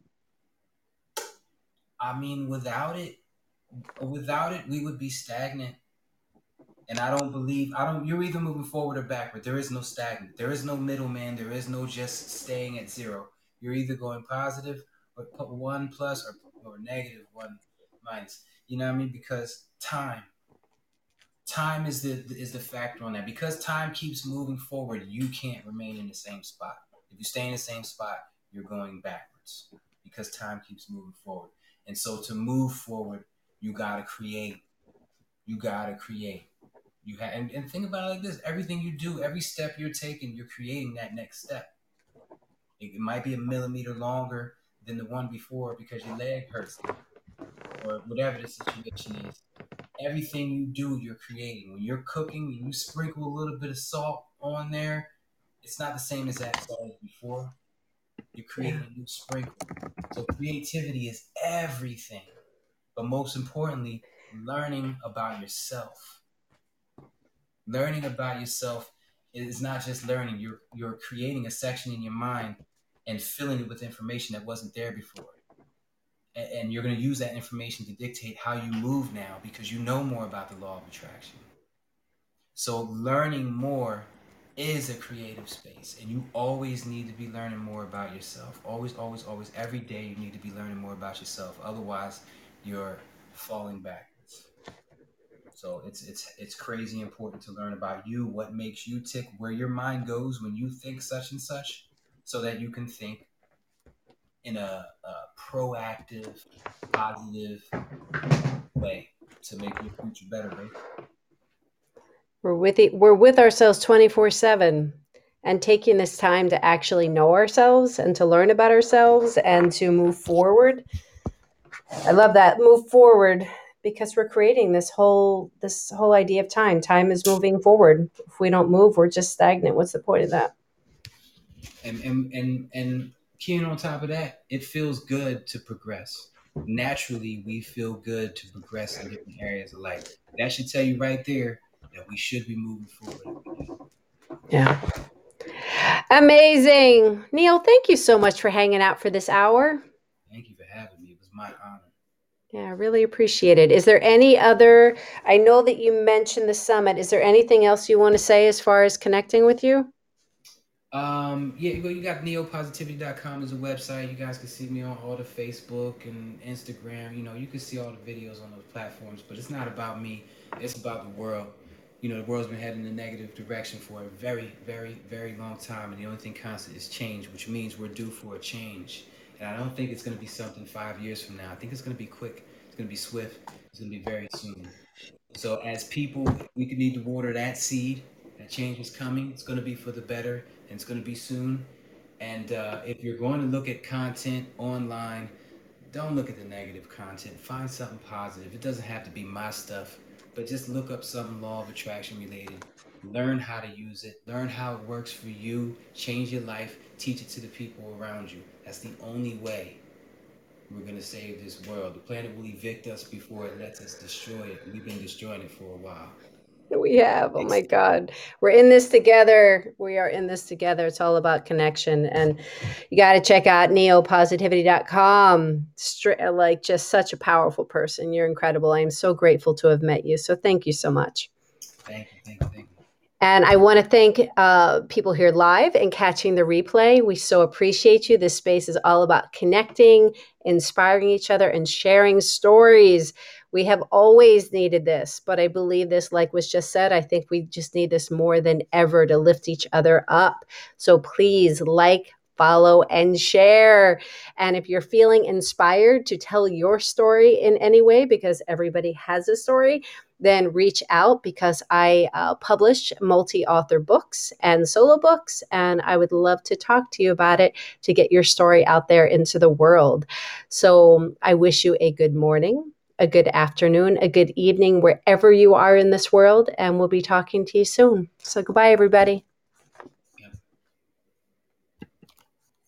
I mean, without it, without it, we would be stagnant. And I don't believe I don't. You're either moving forward or backward. There is no stagnant. There is no middleman. There is no just staying at zero. You're either going positive or put one plus or or negative one minus. You know what I mean? Because time, time is the is the factor on that. Because time keeps moving forward, you can't remain in the same spot. If you stay in the same spot, you're going backwards because time keeps moving forward. And so to move forward, you gotta create. You gotta create. You have and, and think about it like this: everything you do, every step you're taking, you're creating that next step. It, it might be a millimeter longer than the one before because your leg hurts now, or whatever the situation is. Everything you do, you're creating. When you're cooking and you sprinkle a little bit of salt on there, it's not the same as that salt as before. You're Yeah. creating a new sprinkle. So creativity is everything. But most importantly, learning about yourself. Learning about yourself is not just learning. You're you're creating a section in your mind and filling it with information that wasn't there before. And, and you're going to use that information to dictate how you move now because you know more about the law of attraction. So learning more is a creative space, and you always need to be learning more about yourself. Always, always, always, every day you need to be learning more about yourself. Otherwise, you're falling backwards. So it's it's it's crazy important to learn about you, what makes you tick, where your mind goes when you think such and such, so that you can think in a, a proactive, positive way to make your future better, basically. We're with it, we're with ourselves twenty-four seven, and taking this time to actually know ourselves and to learn about ourselves and to move forward. I love that. Move forward, because we're creating this whole this whole idea of time. Time is moving forward. If we don't move, we're just stagnant. What's the point of that? And and and and keying on top of that, it feels good to progress. Naturally, we feel good to progress in different areas of life. That should tell you right there that we should be moving forward every day. Yeah. Amazing. Neil, thank you so much for hanging out for this hour. Thank you for having me. It was my honor. Yeah, I really appreciate it. Is there any other, I know that you mentioned the summit. Is there anything else you want to say as far as connecting with you? Um, yeah, well, you got neo positivity dot com as a website. You guys can see me on all the Facebook and Instagram. You know, you can see all the videos on those platforms, but it's not about me. It's about the world. You know, the world's been heading in a negative direction for a very, very, very long time, and the only thing constant is change, which means we're due for a change. And I don't think it's going to be something five years from now. I think it's going to be quick. It's going to be swift. It's going to be very soon. So as people, we could need to water that seed. That change is coming. It's going to be for the better, and it's going to be soon. And uh, if you're going to look at content online, don't look at the negative content. Find something positive. It doesn't have to be my stuff. but just look up something law of attraction related. Learn how to use it. Learn how it works for you. Change your life. Teach it to the people around you. That's the only way we're going to save this world. The planet will evict us before it lets us destroy it. We've been destroying it for a while. We have. Oh Thanks. my God. We're in this together. We are in this together. It's all about connection. And you got to check out neo positivity dot com. Stri- like just such a powerful person. You're incredible. I am so grateful to have met you. So thank you so much. Thank you. Thank you. Thank you. And I want to thank uh, people here live and catching the replay. We so appreciate you. This space is all about connecting, inspiring each other, and sharing stories. We have always needed this, but I believe this, like was just said, I think we just need this more than ever to lift each other up. So please like, follow, and share. And if you're feeling inspired to tell your story in any way, because everybody has a story, then reach out, because I uh, publish multi-author books and solo books, and I would love to talk to you about it to get your story out there into the world. So I wish you a good morning, a good afternoon, a good evening, wherever you are in this world, and we'll be talking to you soon. So goodbye, everybody.